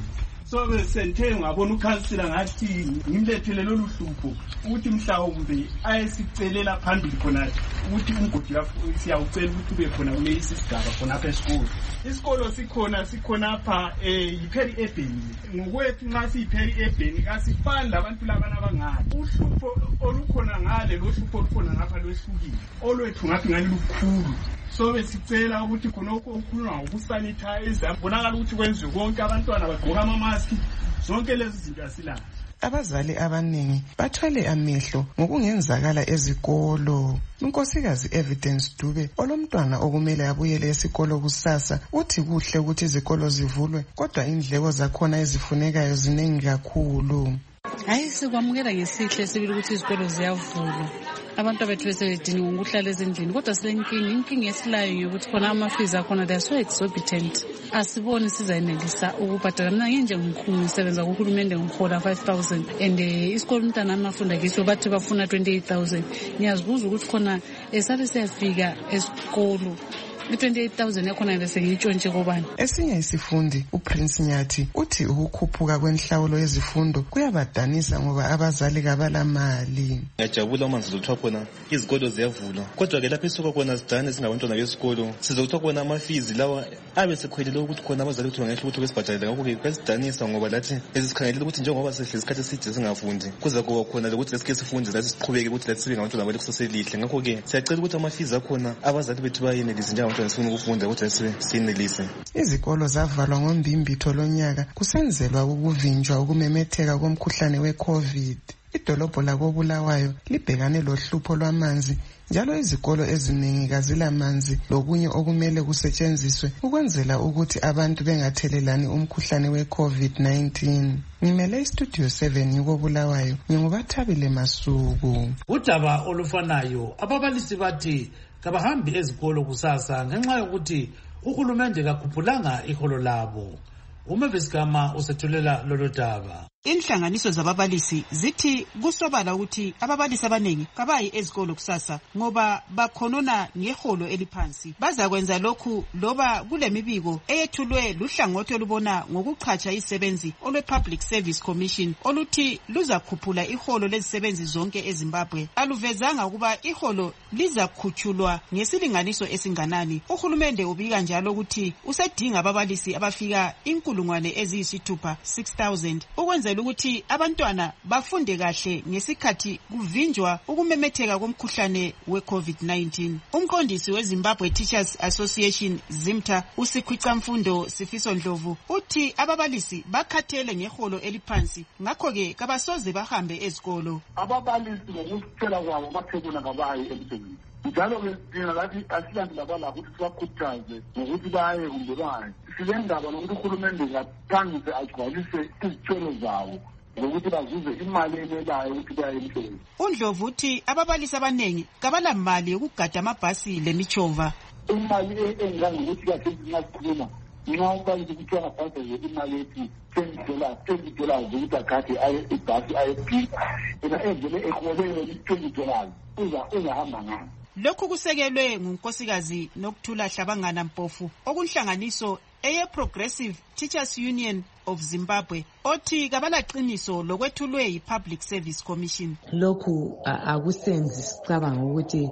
so besenthe ngabona ukhansila ngathi ngimlethele lolu hlupho ukuthi mhlawumbe ayesicelela phambili khona ukuthi umgodi siyawucela ukuthi ube khona kule isigaba khona apha esikolo. Isikolo sikhona sikhona apha yipheri ebheni ngokwethu nxa siyipheri ebheni kasifani labantu labana abangale. Uhlupho olukhona ngale lohlupho olukhona ngapha lwehlukile olwethu ngathi ngani lukhulu. So besicela ukuthi khonokho okukhulunywa ngokusanitize bonakala ukuthi kwenziwe konke abantwana bagqoka ama-mask zonke lezi zinto asilazo. Abazali abaningi bathwele amehlo ngokungenzakala ezikolo. Unkosikazi Evidence Dube olomntwana okumele abuyele esikolo kusasa uthi kuhle ukuthi izikolo zivulwe kodwa indleko zakhona ezifunekayo ziningi kakhulu. Hayi sikwamukela ngesihle sibili ukuthi izikolo ziyavulwa. Abantu abethu besedinga ukuhlala ezindlini kodwa silenkinga inkinga esilayo yokuthi khona amafizi akhona they are so exorbitant. Asiboni sizayenelisa ukubhadala. Mina nginje ngumkhulu ngisebenza kuhulumende ngihola five thousand and isikolo umntana amafunda kiso bathi bafuna twenty-eight thousand. Ngiyazibuza ukuthi khona esabe siyafika esikolo twenty-eight thousand yakhona bese ngitshontshe kobani. Esinye isifundi uPrince Nyathi uthi ukukhuphuka kwenhlawulo yezifundo kuyabadanisa ngoba abazali kabala mali. Ngiyajabula uma ngizothiwa khona izikolo ziyavulwa kodwa ke lapho isuka khona sidane singabantwana besikolo sizothiwa khona amafizi lawa abe sekhwelele ukuthi khona abazali ukuthi bangahle ukuthi besibhadalele ngakho ke kwesidanisa ngoba lathi ezisikhangelele ukuthi njengoba sehlezi isikhathi eside singafundi kuza kuba khona lokuthi lesike sifunde lathi siqhubeke ukuthi lathi sibe ngabantwana bethu kusaselihle. Ngakho ke siyacela ukuthi amafizi akhona abazali bethu bayenelise njengabantwana sifuna ukufunda ukuthi sibe sinelise. Izikolo zavalwa ngombimbitho lonyaka kusenzelwa ukuvinjwa ukumemetheka komkhuhlane we-COVID. Idolobho lakoBulawayo libhekane lohlupho lwamanzi njalo izikolo eziningi kazilamanzi lokunye okumele kusetshenziswe ukwenzela ukuthi abantu bengathelelani umkhuhlane we-COVID nineteen. Ngimele istudio seven yukoBulawayo ngingubathabile Masuku. Udaba olufanayo ababalisi bathi kabahambi ezikolo kusasa ngenxa yokuthi uhulumende kakhuphulanga iholo labo. Umeviskama usethulela lolo daba. Inhlanganiso zababalisi zithi kusobala ukuthi ababalisi abaningi kabayi ezikolo kusasa ngoba bakhonona ngeholo eliphansi. Bazakwenza lokhu loba kulemibiko eyethulwe luhlangothi olubona ngokuchacha izisebenzi olwe Public Service Commission oluthi luzakhuphula iholo lezisebenzi zonke eZimbabwe. Aluvezanga ukuba iholo lizakhutshulwa ngesilinganiso esinganani. Uhulumende ubika njalo ukuthi usedinga ababalisi abafika inkulungwane eziyisithupha six thousand ukwenza ukuthi abantwana bafunde kahle ngesikhathi kuvinjwa ukumemetheka komkhuhlane we-COVID nineteen. Umqondisi weZimbabwe Teachers Association ZIMTA uSikhwicamfundo Sifiso Ndlovu uthi ababalisi bakhathele ngeholo eliphansi ngakho ke kabasoze bahambe ezikolo. Ababalisi ngokuthela kwabo baphekuna kabayi emsebenzini. Njalo ke thina lathi asilandela balapho ukuthi sibakhuthaze ngokuthi baye kumbe baye. Silendaba nokuthi uhulumende ngaphangise agcwalise izithelo zawo ngokuthi bazuze imali enelayo ukuthi baye emsebenzini. uNdlovu uthi ababalisi abanengi kabala mali yokugada amabhasi lemichova. Imali engangokuthi kahle ngasikhuluma nxa ubalisi ukuthi angabhadale imali ethi ten dollars twenty dollars ukuthi agade aye ibhasi ayephika yena endlele eholele twenty dollars uza uzahamba ngayo. Lokhu kusekelwe ngunkosikazi Nokuthula Hlabangana Mpofu okunhlanganiso eye Progressive Teachers Union of Zimbabwe othi kabalaqiniso lokwethulwe yi-Public Service Commission. Lokhu akusenzi sicabanga ukuthi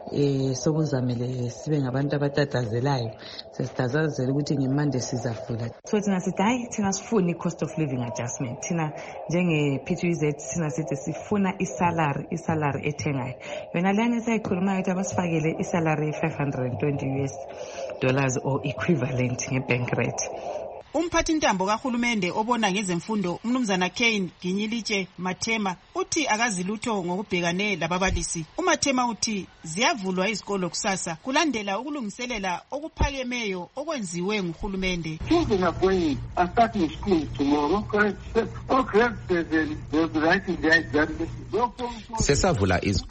eh sokuzamele sibe ngabantu abatatazelayo sesitatazela ukuthi ngemande sizavula. So thina sithi hayi thina sifuna i-cost of living adjustment. Thina njenge-P T U Z thina sithi sifuna isalary isalary ethengayo. Yona lana esayikhuluma ukuthi abasifakele isalary five hundred twenty U S dollars or equivalent ngebank rate. Umphathi ntambo kahulumende obona ngezemfundo umnumzana Kane Ginyilitshe Mathema uthi akazilutho ngokubhekane lababalisi. uMathema uthi ziyavulwa izikolo kusasa kulandela ukulungiselela okuphakemeyo okwenziwe nguhulumende. Children are going are starting school tomorrow. All grade seven, they'll be writing their exams. Sesavula izikolo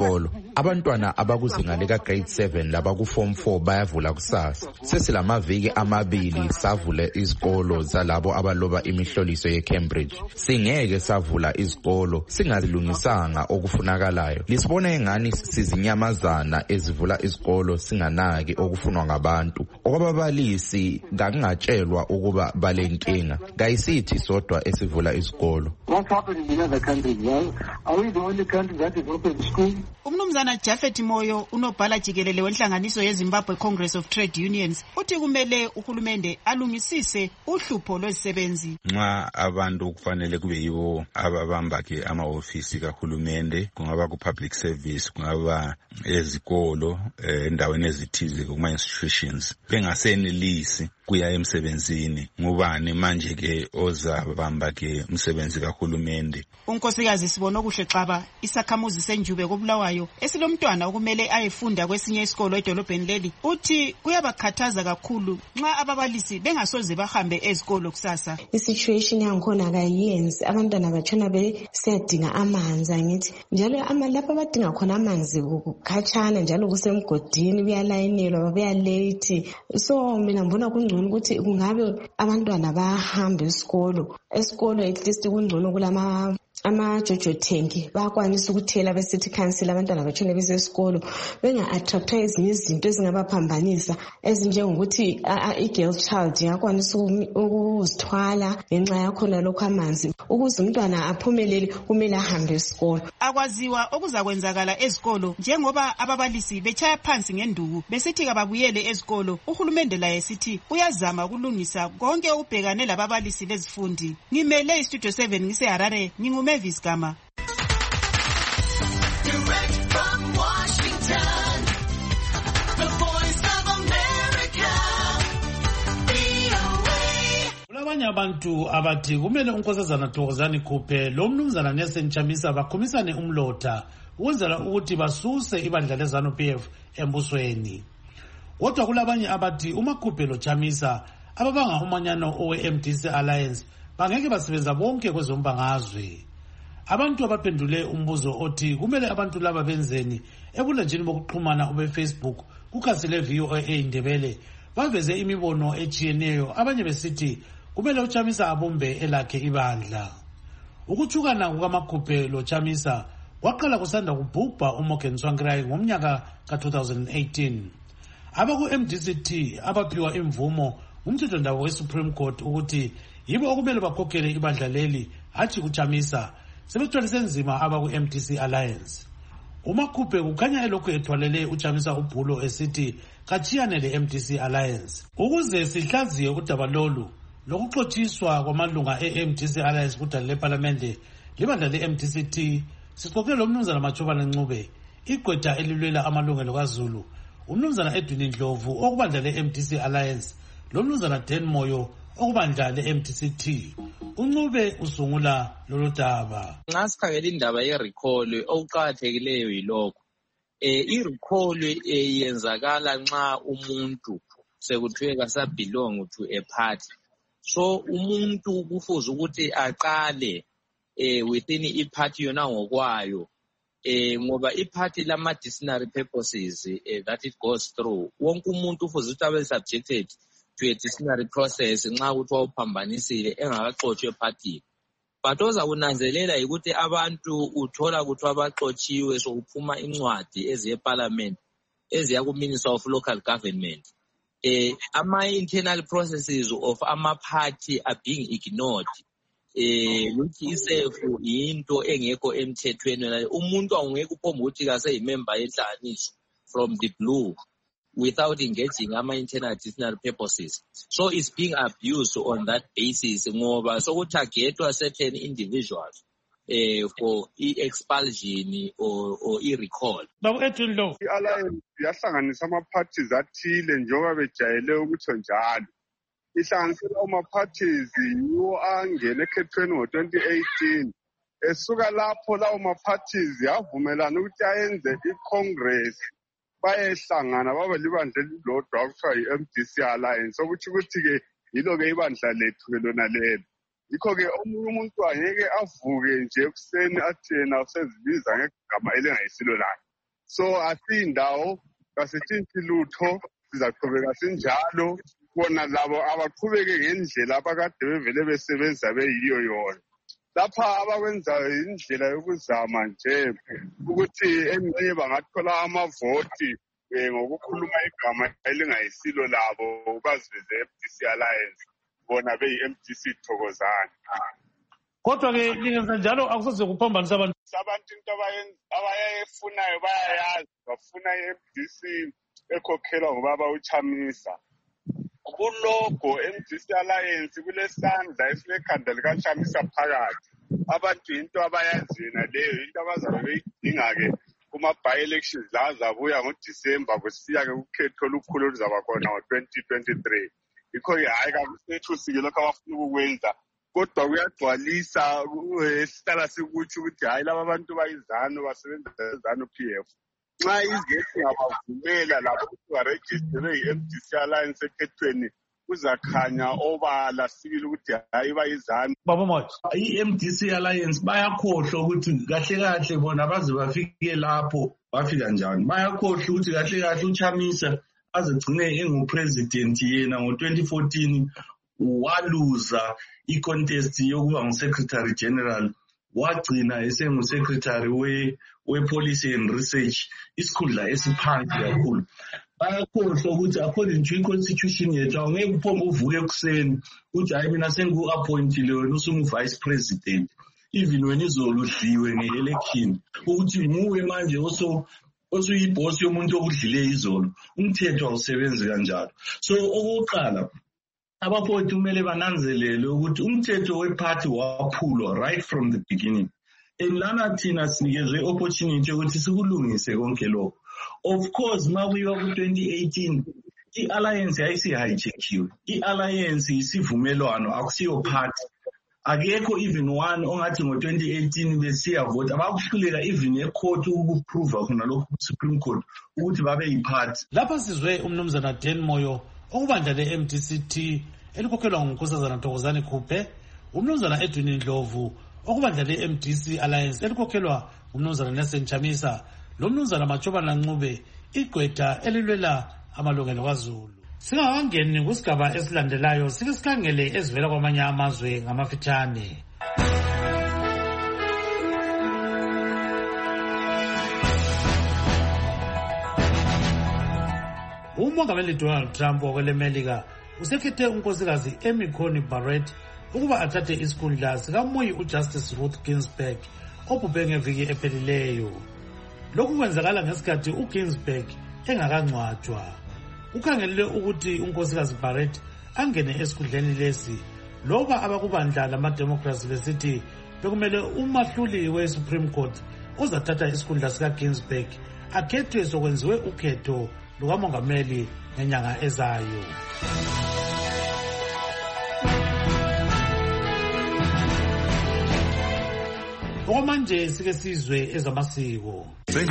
Abantwana abakuzinga lika grade seven labaku form four bayavula kusasa. Sesilamaviki amabili savula izikolo zalabo abaloba imihloliso yeCambridge. Singeke savula izikolo singazilungisanga okufunakalayo. Lisibona engani sizinyamazana ezivula izikolo singanaki okufunwa ngabantu. Okwababalisi ngakungatshelwa ukuba balenkinga. Kayisithi sodwa esivula izikolo. What's happening in other countries? Well, are we the only country that is open school? Umnumzana Jafet Moyo unobhala jikelele wenhlanganiso yeZimbabwe Congress of Trade Unions uthi kumele uhulumende alungisise uhlupho lwezisebenzi. Nxa abantu kufanele kube yibo ababamba ke ama-ofisi kahulumende, kungaba ku-public service, kungaba ezikolo, endaweni ezithize kuma-institutions, bengasenelisi kuya emsebenzini. Ngubani manje ke ozabamba ke umsebenzi kahulumende? Unkosikazi Sibonokuhle Xaba, isakhamuzi senjube koBulawayo esilomntwana okumele ayefunda kwesinye isikolo edolobheni leli, uthi kuyabakhathaza kakhulu nxa ababalisi bengasoze bahambe ezikolo kusasa. I-situation yangikhona kayenzi, abantwana batshona besiyadinga amanzi angithi, njalo ama lapha abadinga khona amanzi kukhatshana njalo kusemgodini, kuyalayinelwa babuya late. So mina ngibona kungcono ukuthi kungabe abantwana bahambe esikolo. Esikolo at least kungcono kulama ama-jojo tank bayakwanisa ukuthela be-city council abantwana batshone besesikolo benga-attractwa ezinye izinto ezingabaphambanisa ezinjengokuthi i-girl child yakwanisa ukuzithwala ngenxa yakhona lokhu amanzi. Ukuze umntwana aphumelele kumele ahambe esikolo. Akwaziwa okuzakwenzakala ezikolo njengoba ababalisi betshaya phansi ngenduku besithi kababuyele ezikolo. Uhulumende laye sithi uyazama ukulungisa konke ubhekane lababalisi bezifundi. Ngimele iStudio seven ngiseHarare, ngingume Mavis Gama. Direct from Washington, the voice of America, V O A. Kulabanye abantu abathi kumele unkosazana Thokozani Khuphe lo mnumzana Nelson Chamisa bakhumisane umlotha ukwenzela ukuthi basuse ibandla leZANU P F embusweni. Kodwa kulabanye abathi uma Khuphe lo Chamisa ababanga umanyano owe-M D C Alliance bangeke basebenza bonke kwezombangazwe. Abantu abaphendule umbuzo othi kumele abantu laba benzeni ebulenjini bokuxhumana ube Facebook kukhasile V O A Indebele baveze imibono echiyeneyo, abanye besithi kumele uChamisa abumbe elakhe ibandla. Ukuthukana kukaMakhuphe lo Chamisa kwaqala kusanda kubhubha uMorgan Tsvangirai ngomnyaka ka two thousand eighteen. Abaku-M D C T abaphiwa imvumo umthethondawo we-Supreme Court ukuthi yibo okumele bakhokhele ibandla leli hathi kuChamisa sebethwalise nzima abaku-M D C Alliance. uMakhuphe kukhanya elokhu ethwalele uChamisa ubhulo esithi kachiyane le-M D C Alliance. Ukuze sihlaziye udaba lolu lokuxotshiswa kwamalunga e-M D C Alliance kudala leParlamente libandla le-M D C T, sixoxe lo mnumzana Matshobane Ncube, igqwetha elilwela amalungelo kaZulu, umnumzana Edwin Ndlovu okubandla le-M D C Alliance, lo mnumzana Dan Moyo okubandla le-M D C T. Uncube usungula lolu daba. Nxa sikhangela indaba ye-recall okuqakathekileyo yilokho. Eh i-recall yenzakala nxa umuntu sekuthiwe kasabelong to a party. So umuntu kufuze ukuthi aqale eh within i-party yona ngokwayo. Eh ngoba i-party lama medicinary purposes eh, that it goes through. Wonke umuntu ufuze ukuthi abe subjected to a disciplinary process nxa kuthiwa uphambanisile engakaxotshwe eparty. But oza kunanzelela ukuthi abantu uthola ukuthi abaxotshiwe sokuphuma incwadi eziyeParliament eziya ku-Minister of Local Government. Eh ama internal processes of ama party are being ignored. Eh which itself into engekho emthethweni. Umuntu angeke uphomba ukuthi kase yimember yenhlanganiso from the blue without engaging ama internal disciplinary purposes. So it's being abused on that basis ngoba so targetwa certain individuals eh for e-expulsion or or e-recall. Bakwethu lo i-alliance yahlanganisa ama-parties athile njengoba bejayele ukuthi njalo. Ihlanganisela ama-parties yiwo angene ekhethweni ngo-twenty eighteen. Esuka lapho lawo ma-parties yavumelana ukuthi ayenze i-congress bayehlangana babe libandla elilodwa okuthiwa yi-M D C Alliance, okuthi ukuthi-ke yilo-ke ibandla lethu-ke lona lelo. Yikho-ke omunye umuntu angeke avuke nje ekuseni athi yena usezibiza ngegama elingayisilo lakhe. so asiyindawo kasithinti lutho sizaqhubeka sinjalo bona labo abaqhubeke ngendlela abakade bevele besebenza beyiyo yona lapha abakwenzayo indlela yokuzama nje ukuthi engxenye bangathola amavoti ngokukhuluma igama elingayisilo labo baziveze M D C Alliance bona beyi-M D C Thokozani. Kodwa-ke lingenza njalo akusoze kuphambanisa abantu abantu into abayayifunayo bayayazi bafuna i-M D C ekhokhelwa ngubaba uChamisa. Kulogo M D C Alliance kulesandla esilekhanda likaChamisa phakathi. Abantu into abayazina leyo into abazabe beyidinga-ke kuma-by-elections la azabuya ngoDisemba kusiya-ke ukhetho olukhulu oluzaba khona ngo-twenty twenty-three. Yikho-ke hhayi kakusethusi-ke lokho abafuna ukukwenza kodwa kuyagcwalisa esihlala sikutsho ukuthi hhayi laba abantu bayizano basebenza ezano P F. Nxa izigesi ngabavumela labo ukuthi barejiste beyi-M D C Alliance ekhethweni kuzakhanya obala sibili ukuthi hayi bayizano. Baba Mothi, i-M D C Alliance bayakhohlwa ukuthi kahle kahle bona baze bafike lapho bafika njani. Bayakhohlwa ukuthi kahle kahle uChamisa azegcine engupresident yena ngo-twenty fourteen waluza i-contest yokuba ngu-secretary general wagcina esengu-secretary we-policy and research isikhundla esiphansi kakhulu. Bayakhohlwa ukuthi according to i-constitution yethu awungeke uphombe uvuke ekuseni ukuthi hayi mina sengiku-appointile wena usungu-vice president even wena izolo udliwe nge-election ukuthi nguwe manje osuyibhosi yomuntu okudlile izolo. Umthetho awusebenzi kanjalo. So okokuqala abafowethu kumele bananzelele ukuthi umthetho wephathi waphulwa right from the beginning. And lana thina sinikezwe opportunity ukuthi sikulungise konke lokho. Of course makuyiwa ku-twenty eighteen i-alliance yayisi-hijackiwe. I-alliance isivumelwano akusiyo phathi. Akekho even one ongathi ngo-twenty eighteen besiyavota abakuhluleka even ecourt ukuprova khona lokhu ku-Supreme Court ukuthi babe yiphathi. Lapha sizwe umnumzana Dan Moyo okubandla le-M D C T elikhokhelwa nguNkosazana Thokozani Khuphe, umnumzana Edwin Ndlovu okubandla le-M D C Alliance elikhokhelwa umnumzana Nelson Chamisa lomnumzana Machobana Ncube igqwetha elilwela amalungelo kaZulu. Singakangeni kusigaba esilandelayo sike sikhangele ezivela kwamanye amazwe ngamafitshane. Umongameli Donald Trump wakwelemelika usekhethe unkosikazi Amy Coney Barrett ukuba athathe isikhundla sikamoyi uJustice Ruth Ginsburg obhubhe ngeviki ephelileyo. Lokhu kwenzakala ngesikhathi uGinsburg engakangcwatshwa. Ukhangelele ukuthi unkosikazi Barrett angene esikhundleni lesi loba abakubandla lamademocrats besithi bekumele umahluli we-Supreme Court uzathatha isikhundla sikaGinsburg akhethwe sokwenziwe ukhetho lukamongameli ngenyanga ezayo. Okwamanje sike sizwe ezamasiko.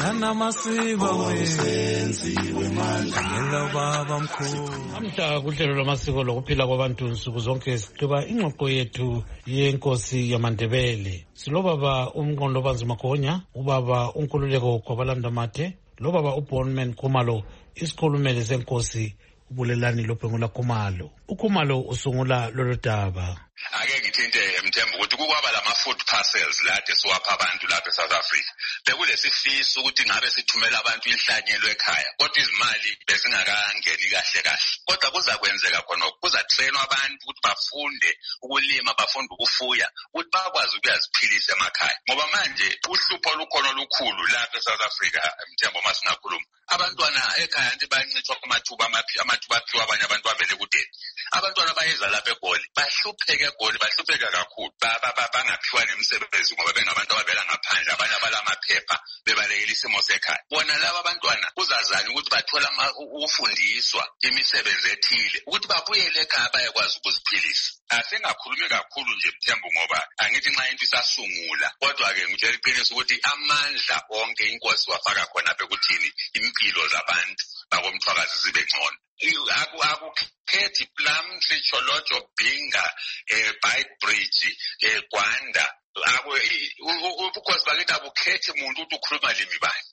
Namhla kuhlelo lwamasiko lokuphila kwabantu nsuku zonke sigqiba ingxoxo yethu yenkosi yamaNdebele. Silobaba uMnqondo Banzima Gonya, ubaba uNkululeko Kwabalandamate, lobaba uBonman Khumalo, isikhulumeli senkosi ubulelani lophengula Khumalo. uKhumalo usungula lolu daba. Ake ngithinte Mthembu ukuthi kukwaba lama food parcels lade siwapha abantu lapha eSouth Africa. Bekulesifiso ukuthi ngabe sithumela abantu inhlanyelo ekhaya. Kodwa izimali bezingakangeni kahle kahle. Kodwa kuza kwenzeka khona kuza trainwa abantu ukuthi bafunde ukulima, bafunde ukufuya, ukuthi bakwazi ukuyaziphilisa emakhaya. Ngoba manje uhlupho olukhona olukhulu lapha eSouth Africa Mthembu masingakhuluma. Abantwana ekhaya nje bayancithwa kumathuba amathuba aphiwa abanye abantu abele kudeni. Abantwana bayeza lapha eGoli bahlupheke eGoli bahlupheka kakhulu bangaphiwa nemisebenzi ngoba bengabantu abavela ngaphandle abanye abalamaphepha bebalekela isimo sekhaya. Bona laba abantwana kuzazana ukuthi bathola ukufundiswa imisebenzi ethile ukuthi babuyele ekhaya bayakwazi ukuziphilisa. Asengakhulumi kakhulu nje Mthembu ngoba angithi nxa into isasungula kodwa-ke ngitshela iqiniso ukuthi amandla onke inkosi wafaka khona bekuthini impilo zabantu bakomthwakazi zibe ngcono. Akukhethi Plumtree, Cholojo, Binga, eh Beitbridge, eh Gwanda. Ubukhosi bakithi abukhethi umuntu ukuthi ukhuluma limi bani.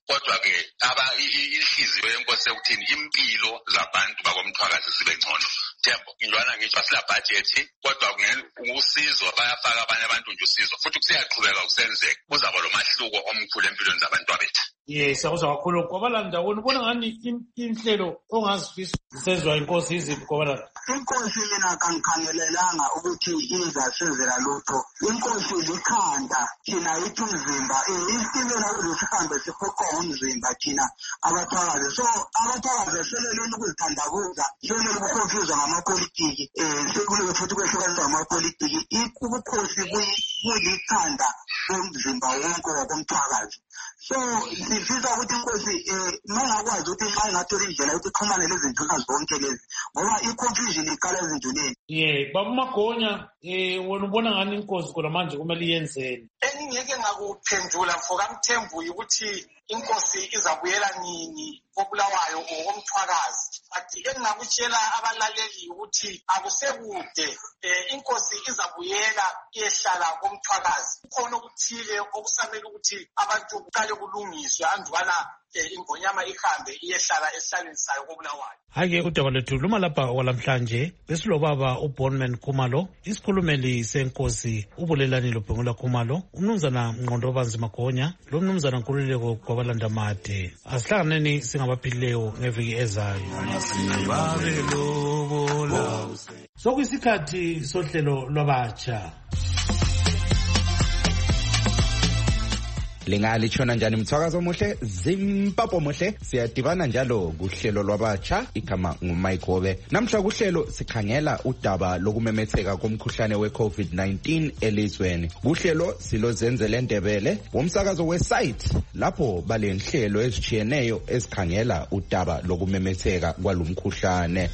kodwa-ke ihliziyo yenkosi ekuthini impilo zabantu bakomthwakazi zibe ngcono. Thembo ngilwana ngitsho asilabhajethi kodwa usizo bayafaka abanye abantu nje usizo futhi kusiyaqhubeka kusenzeka kuzaba lo mahluko omkhulu empilweni zabantu abethu. Yes, akuzwa kakhulu Gobalanda. Ubona ngani inhlelo ongazifisa zisezwa inkosi iziphi Gobalanda? Inkosi mina kangikhangelelanga ukuthi izasezela lutho. Inkosi likhanda thina ithi umzimba isitimela uzisihambe sihoqa umzimba thina abathakazi. So abathakazi seleleni ukuzithandabuza seleleni ukukhonfuzwa ngamapolitiki um sekuleke futhi kwehlukaniswa ngamapolitiki. Ubukhosi bulikhanda bomzimba wonke wakomthakazi. So sifisa ukuthi inkosi um mangakwazi ukuthi nxa ingathola indlela yokuthi ixhumane lezinduna zonke lezi ngoba i-confusion iqala ezinduneni. Ye Baba Magonya, um wena ubona ngani inkosi kodwa manje kumele iyenzeni? Engingeke ngakuphendula mfokamthembu ukuthi inkosi izabuyela nini koBulawayo ngokomthwakazi. But engingakutshela abalaleli ukuthi akusekude eh inkosi izabuyela iyehlala komthwakazi. Khona okuthile okusamele ukuthi abantu kuqale kulungiswe andubana ingonyama ihambe iyehlala esihlalweni sayo koBulawayo. Hake udaba lethu luma lapha kwalamhlanje besilobaba uBonman Khumalo, isikhulumeli senkosi uBulelani Lobhengula Khumalo, umnumzana Mngqondo Banzi Magonya, lo mnumzana Nkululeko Gobalanda Made. Asihlanganeni singabaphilileyo ngeviki ezayo. Sokuyisikhathi sohlelo lwabatsha. Lingalishona njani mthwakazo omuhle Zimbabwe muhle siyadibana njalo kuhlelo lwabatsha igama nguMike Hobe. Namhla kuhlelo sikhangela udaba lokumemetheka komkhuhlane we-COVID nineteen elizweni. Kuhlelo silozenzele Ndebele womsakazo wesite lapho balenhlelo ezijiyeneyo ezikhangela udaba lokumemetheka kwalomkhuhlane.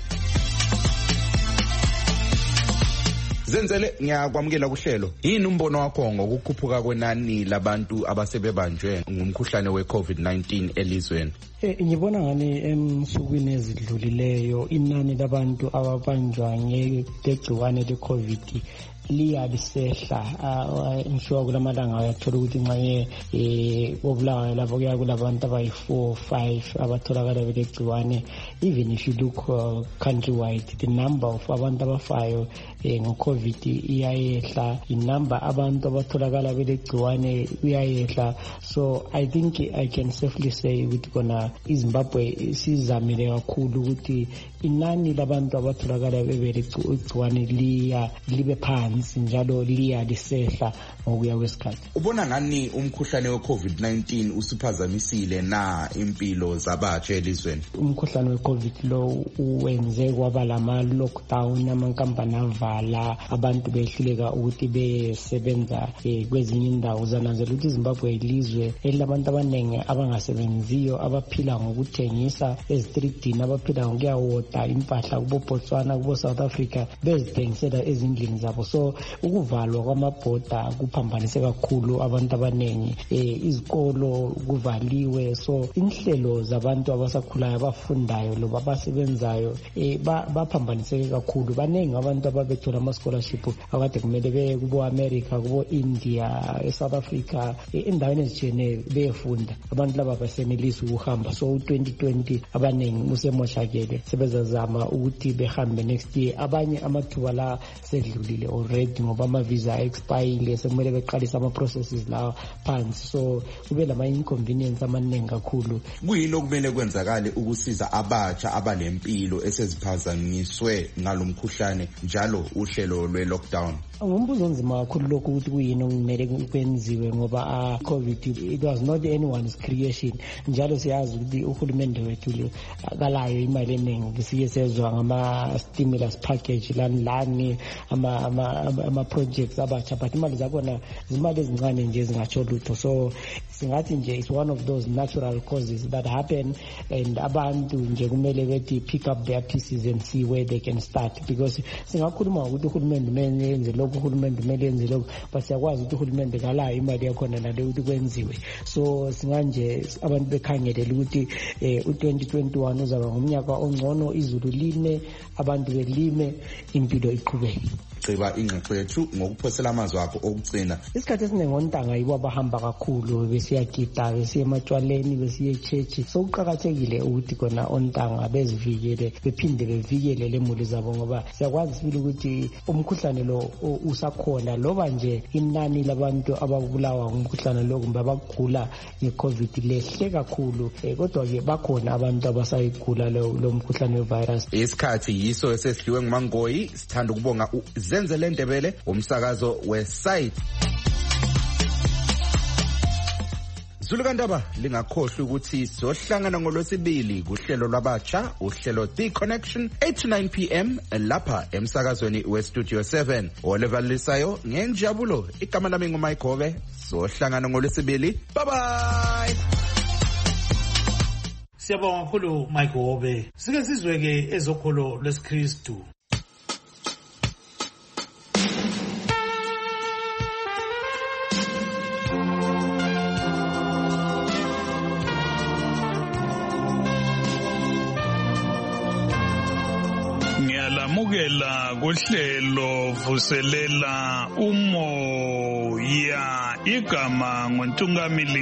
Zenzele ngiyakwamukela kuhlelo. Yini umbono wakho ngokukhuphuka kwenani labantu abasebebanjwe ngumkhuhlane we-COVID nineteen elizweni? Eh ngibona ngani emsukwini ezidlulileyo inani labantu ababanjwa ngegciwane le-COVID liya lisehla. Ngisho kulamalanga ayathola ukuthi nxanye eh koBulawayo lapho kuya kulabantu abayi four five abatholakala belegciwane. Even if you look uh, countrywide, the number of abantu abafayo eh ngo-COVID iyayehla, inumber abantu abatholakala belegciwane iyayehla. So I think I can safely say ukuthi kona iZimbabwe sizamile kakhulu ukuthi inani labantu abatholakala bebelegciwane liya libe phansi njalo liya lisehla ngokuya kwesikhathi. Ubona ngani umkhuhlane we-COVID nineteen usiphazamisile na impilo zabatsha elizweni? Umkhuhlane we-COVID lo uwenze kwaba lama lockdown, amankampani avala, abantu behluleka ukuthi besebenza kwezinye indawo. Zananzela ukuthi iZimbabwe ilizwe elilabantu abaningi abangasebenziyo abaphila ngokuthengisa ezitreetini, abaphila ngokuyawota impahla kubo Botswana kubo South Africa bezithengisela ezindlini zabo. So ukuvalwa kwamabhoda kuphambanise kakhulu abantu abaningi, eh izikolo kuvaliwe. So inhlelo zabantu abasakhulayo abafundayo loba abasebenzayo eh baphambaniseke kakhulu. Baningi abantu ababethola ama scholarship akade kumele beye kubo America kubo India eSouth Africa endaweni ezijene beyefunda. Abantu laba basenelisa ukuhamba. So twenty twenty abaningi usemoshakele sebezazama ukuthi behambe next year. Abanye amathuba la sedlulile already ngoba ama visa expire semele beqalisa ama processes la phansi. So kube lama inconvenience amaningi kakhulu. Kuyini okumele kwenzakale ukusiza abatsha abalempilo eseziphazanyiswe ngalomkhuhlane njalo uhlelo lwe-lockdown? Ngumbuzo onzima kakhulu lokhu ukuthi kuyini okumele kwenziwe ngoba COVID it was not anyone's creation. Njalo siyazi ukuthi uhulumende wethu akalayo imali eningi. Siye sezwa ngama stimulus package lani lani ama ama ama projects abatsha, but imali zakhona zimali ezincane nje ezingatsho lutho. So singathi nje it's one of those natural causes that happen, and abantu nje kumele bethi pick up their pieces and see where they can start, because singakhuluma ukuthi uhulumende kumele yenze lokho, uhulumende kumele yenze lokho, but siyakwazi ukuthi uhulumende kalayo imali yakhona nale ukuthi kwenziwe. So singanje abantu bekhangelele ukuthi eh u twenty twenty-one uzaba ngomnyaka ongcono, izulu line, abantu belime, impilo iqhubeke. gciba ingxoxo yethu ngokuphosela amazwi akho okugcina. Isikhathi esiningi ontanga yibo abahamba kakhulu besiyagida besiye ematshwaleni besiye echechi. So kuqakathekile ukuthi kona ontanga bezivikele bephinde bevikele lemuli zabo ngoba siyakwazi sibili ukuthi umkhuhlane lo usakhona loba nje inani labantu ababulawa ngumkhuhlane lo kumbe abagula ngeCovid lehle kakhulu kodwa ke bakhona abantu abasayigula lo mkhuhlane wevirus. Isikhathi yiso esesidliwe nguMangoyi. Sithanda ukubonga uZenzele Ndebele umsakazo wesite. Zulu Kandaba lingakhohlwa ukuthi sohlangana ngolwesibili kuhlelo lwabatsha uhlelo The Connection eight to nine p m lapha emsakazweni weStudio seven. Olevalisayo ngenjabulo igama lami nguMike Hove. Sohlangana ngolwesibili. Bye bye. Siyabonga kakhulu Mike Hove. Sike sizweke ezokholo lwesikristu. Ngiyalamukela kuhlelo vuselela umoya igama ngoNtungamili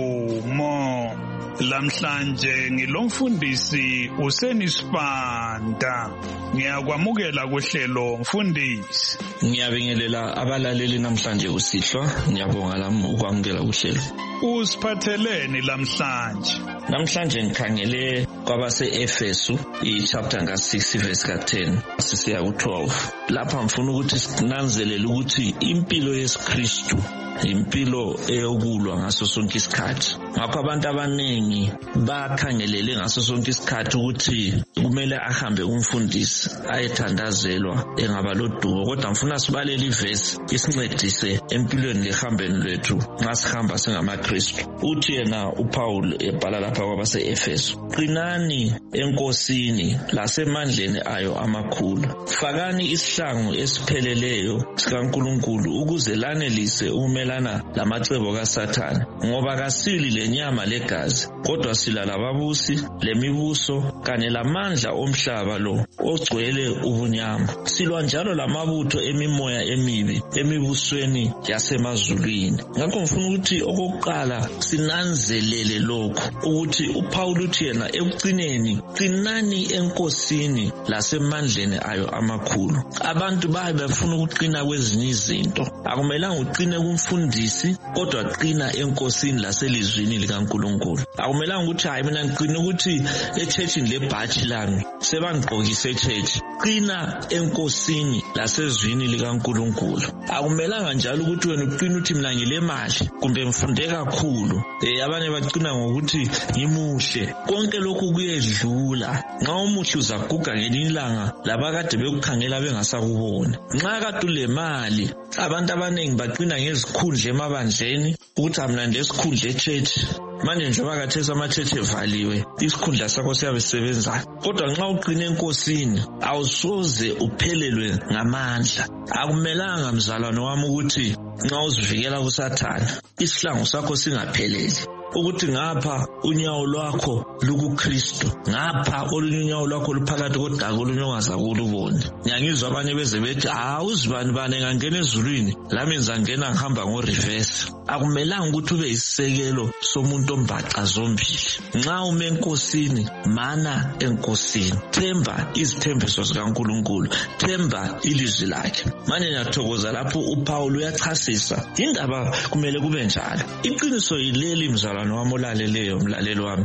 Nkomo. Lamhlanje ngilomfundisi Useni Sibanda. Ngiyakwamukela kuhlelo mfundisi. Ngiyabingelela abalaleli namhlanje usihlwa. Ngiyabonga lami ukwamukela kuhlelo. Usiphatheleni lamhlanje? Namhlanje ngikhangele kwabase Efesu ichapter nga six verse ka ten sisiya ku twelve. Lapha ngifuna ukuthi sinanzelele ukuthi impilo yesikristu impilo eyokulwa ngaso sonke isikhathi. Ngakho abantu abaningi bakhangelele ngaso sonke isikhathi ukuthi kumele ahambe umfundisi ayethandazelwa engaba lodumo, kodwa ngifuna sibalele ivesi isincedise empilweni lehambeni lethu nxa sihamba singamaKristu. Uthi yena uPaul ebhala lapha kwabase Efesu, qinani enkosini lasemandleni ayo amakhulu, fakani isihlangu esipheleleyo sikaNkulunkulu ukuze lanelise ukumelana lamacebo kaSathane, ngoba kasili lenyama legazi kodwa sila lababusi lemibuso kanye lamandla omhlaba lo ogcwele ubunyama. Silwa njalo lamabutho emimoya emibi emibusweni yasemazulwini. Ngakho ngifuna ukuthi okokuqala sinanzelele lokho ukuthi uPaul uthi yena ekucineni qinani enkosini lasemandleni ayo amakhulu. Abantu baye bafuna ukuqina kwezinye izinto. Akumelanga uqine kumfundisi kodwa qina enkosini laselizwini likaNkulunkulu. Akumelanga ukuthi hayi mina ngiqina ukuthi echurchini lebhathi lami sebangqokise echurch. Qina enkosini lasezwini likaNkulunkulu. Akumelanga njalo ukuthi wena uqina uthi mina ngile mali kumbe ngifunde kakhulu. Eh abanye baqina ngokuthi ngimuhle. Konke lokhu kuyedlula. Nxa umuhle uzaguga ngelinye ilanga labakade bekukhangela bengasakubona. Nxa kade ule mali abantu abaningi baqina ngezikhundla emabandleni ukuthi mina ndesikhundla echurch. Manje njengoba kathesa ama-church evaliwe isikhundla sakho siyabe sisebenza. Kodwa nxa uqine enkosini awusoze uphelelwe ngamandla. Akumelanga mzalwane wami ukuthi nxa uzivikela kuSathane isihlangu sakho singapheleli. Ukuthi ngapha unyawo lwakho lukuKristu, ngapha olunye unyawo lwakho luphakathi kodaka olunye ongazakulubona. Ngiyangizwa abanye beze bethi ah uzibani bane ngangena ezulwini lami ngizangena ngihamba ngo reverse. Akumelanga ukuthi ube isisekelo somuntu ombaxa zombili. Nxa ume enkosini mana enkosini, themba izithembiso zikaNkulunkulu, themba ilizwi lakhe. Manje ngiyathokoza lapho uPaul uyachasisa indaba kumele kube njalo. Iqiniso yileli mzala wami olaleleyo mlaleli wami,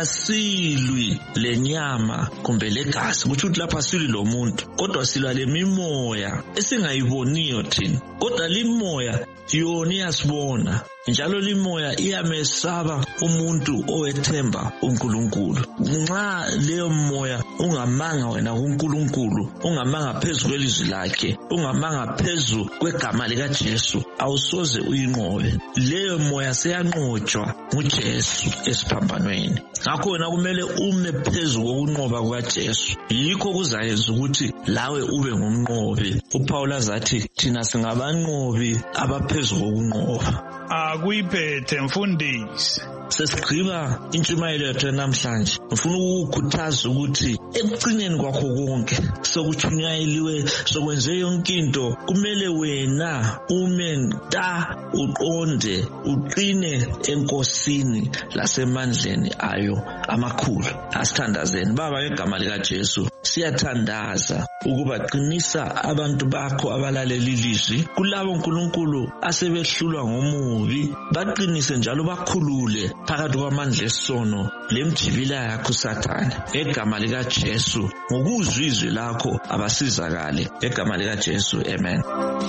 kasilwi lenyama kumbe legazi kuthi uthi lapha silwi lo muntu, kodwa silwa lemimoya esingayiboniyo thina, kodwa limoya yona iyasibona. Njalo limoya iyamesaba umuntu owethemba uNkulunkulu. Nxa leyo moya ungamanga wena kuNkulunkulu, ungamanga phezulu kwelizwi lakhe, ungamanga phezulu kwegama lika Jesu, awusoze uyinqobe. Leyo moya seyanqotshwa nguJesu esiphambanweni. Ngakho wena kumele ume phezulu kokunqoba kukaJesu. Yikho kuzayenza ukuthi lawe ube ngumnqobi. uPaul azathi thina singabanqobi abaphezulu kokunqoba. Akuyiphethe mfundisi. sesigqiba intshumayelo yethu namhlanje ngifuna ukukhuthaza ukuthi ekugcineni kwakho konke sokuchunyayeliwe sokwenze yonke into kumele wena ume nta uqonde uqine enkosini lasemandleni ayo amakhulu. Asithandazeni Baba ngegama lika Jesu, siyathandaza ukuba qinisa abantu bakho abalaleli ilizwi kulabo uNkulunkulu asebehlulwa ngomubi, baqinise njalo bakhulule phakathi kwamandla esono lemjibila yakho Sathane. Ngegama lika Jesu ngokuzwa izwi lakho abasizakale ngegama lika Jesu, amen.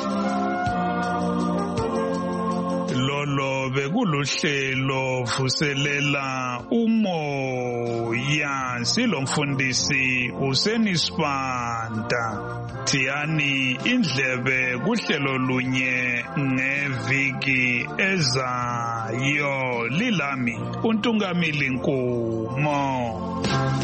Lolo bekuluhlelo vuselela umoya silomfundisi usenisipanda. Thiyani indlebe kuhlelo lunye ngeviki ezayo. Lilami uNtungamili Nkomo.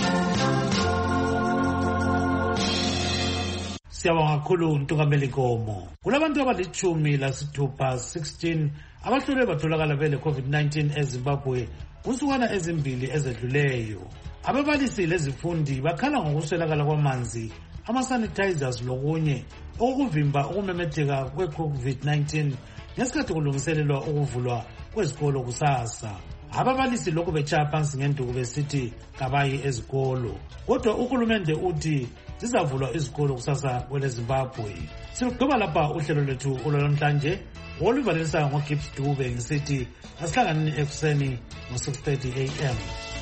Siyabonga kakhulu uNtungameli Nkomo. Kulabantu abalichumi lasithupha sixteen abahlolwe batholakala bele COVID nineteen eZimbabwe kusukana ezimbili ezedluleyo. Ababalisi lezifundi bakhala ngokuswelakala kwamanzi, ama-sanitizers lokunye okuvimba ukumemetheka kwe-COVID nineteen ngesikhathi kulungiselelwa ukuvulwa kwezikolo kusasa. Ababalisi lokhu betshaya phansi ngenduku besithi kabayi ezikolo, kodwa uhulumende uthi zizavulwa izikolo kusasa kwele Zimbabwe. Silugqiba lapha uhlelo lwethu olwamhlanje oluvalisa ngoGibbs Dube ngisithi asihlanganeni ekuseni ngo six thirty a m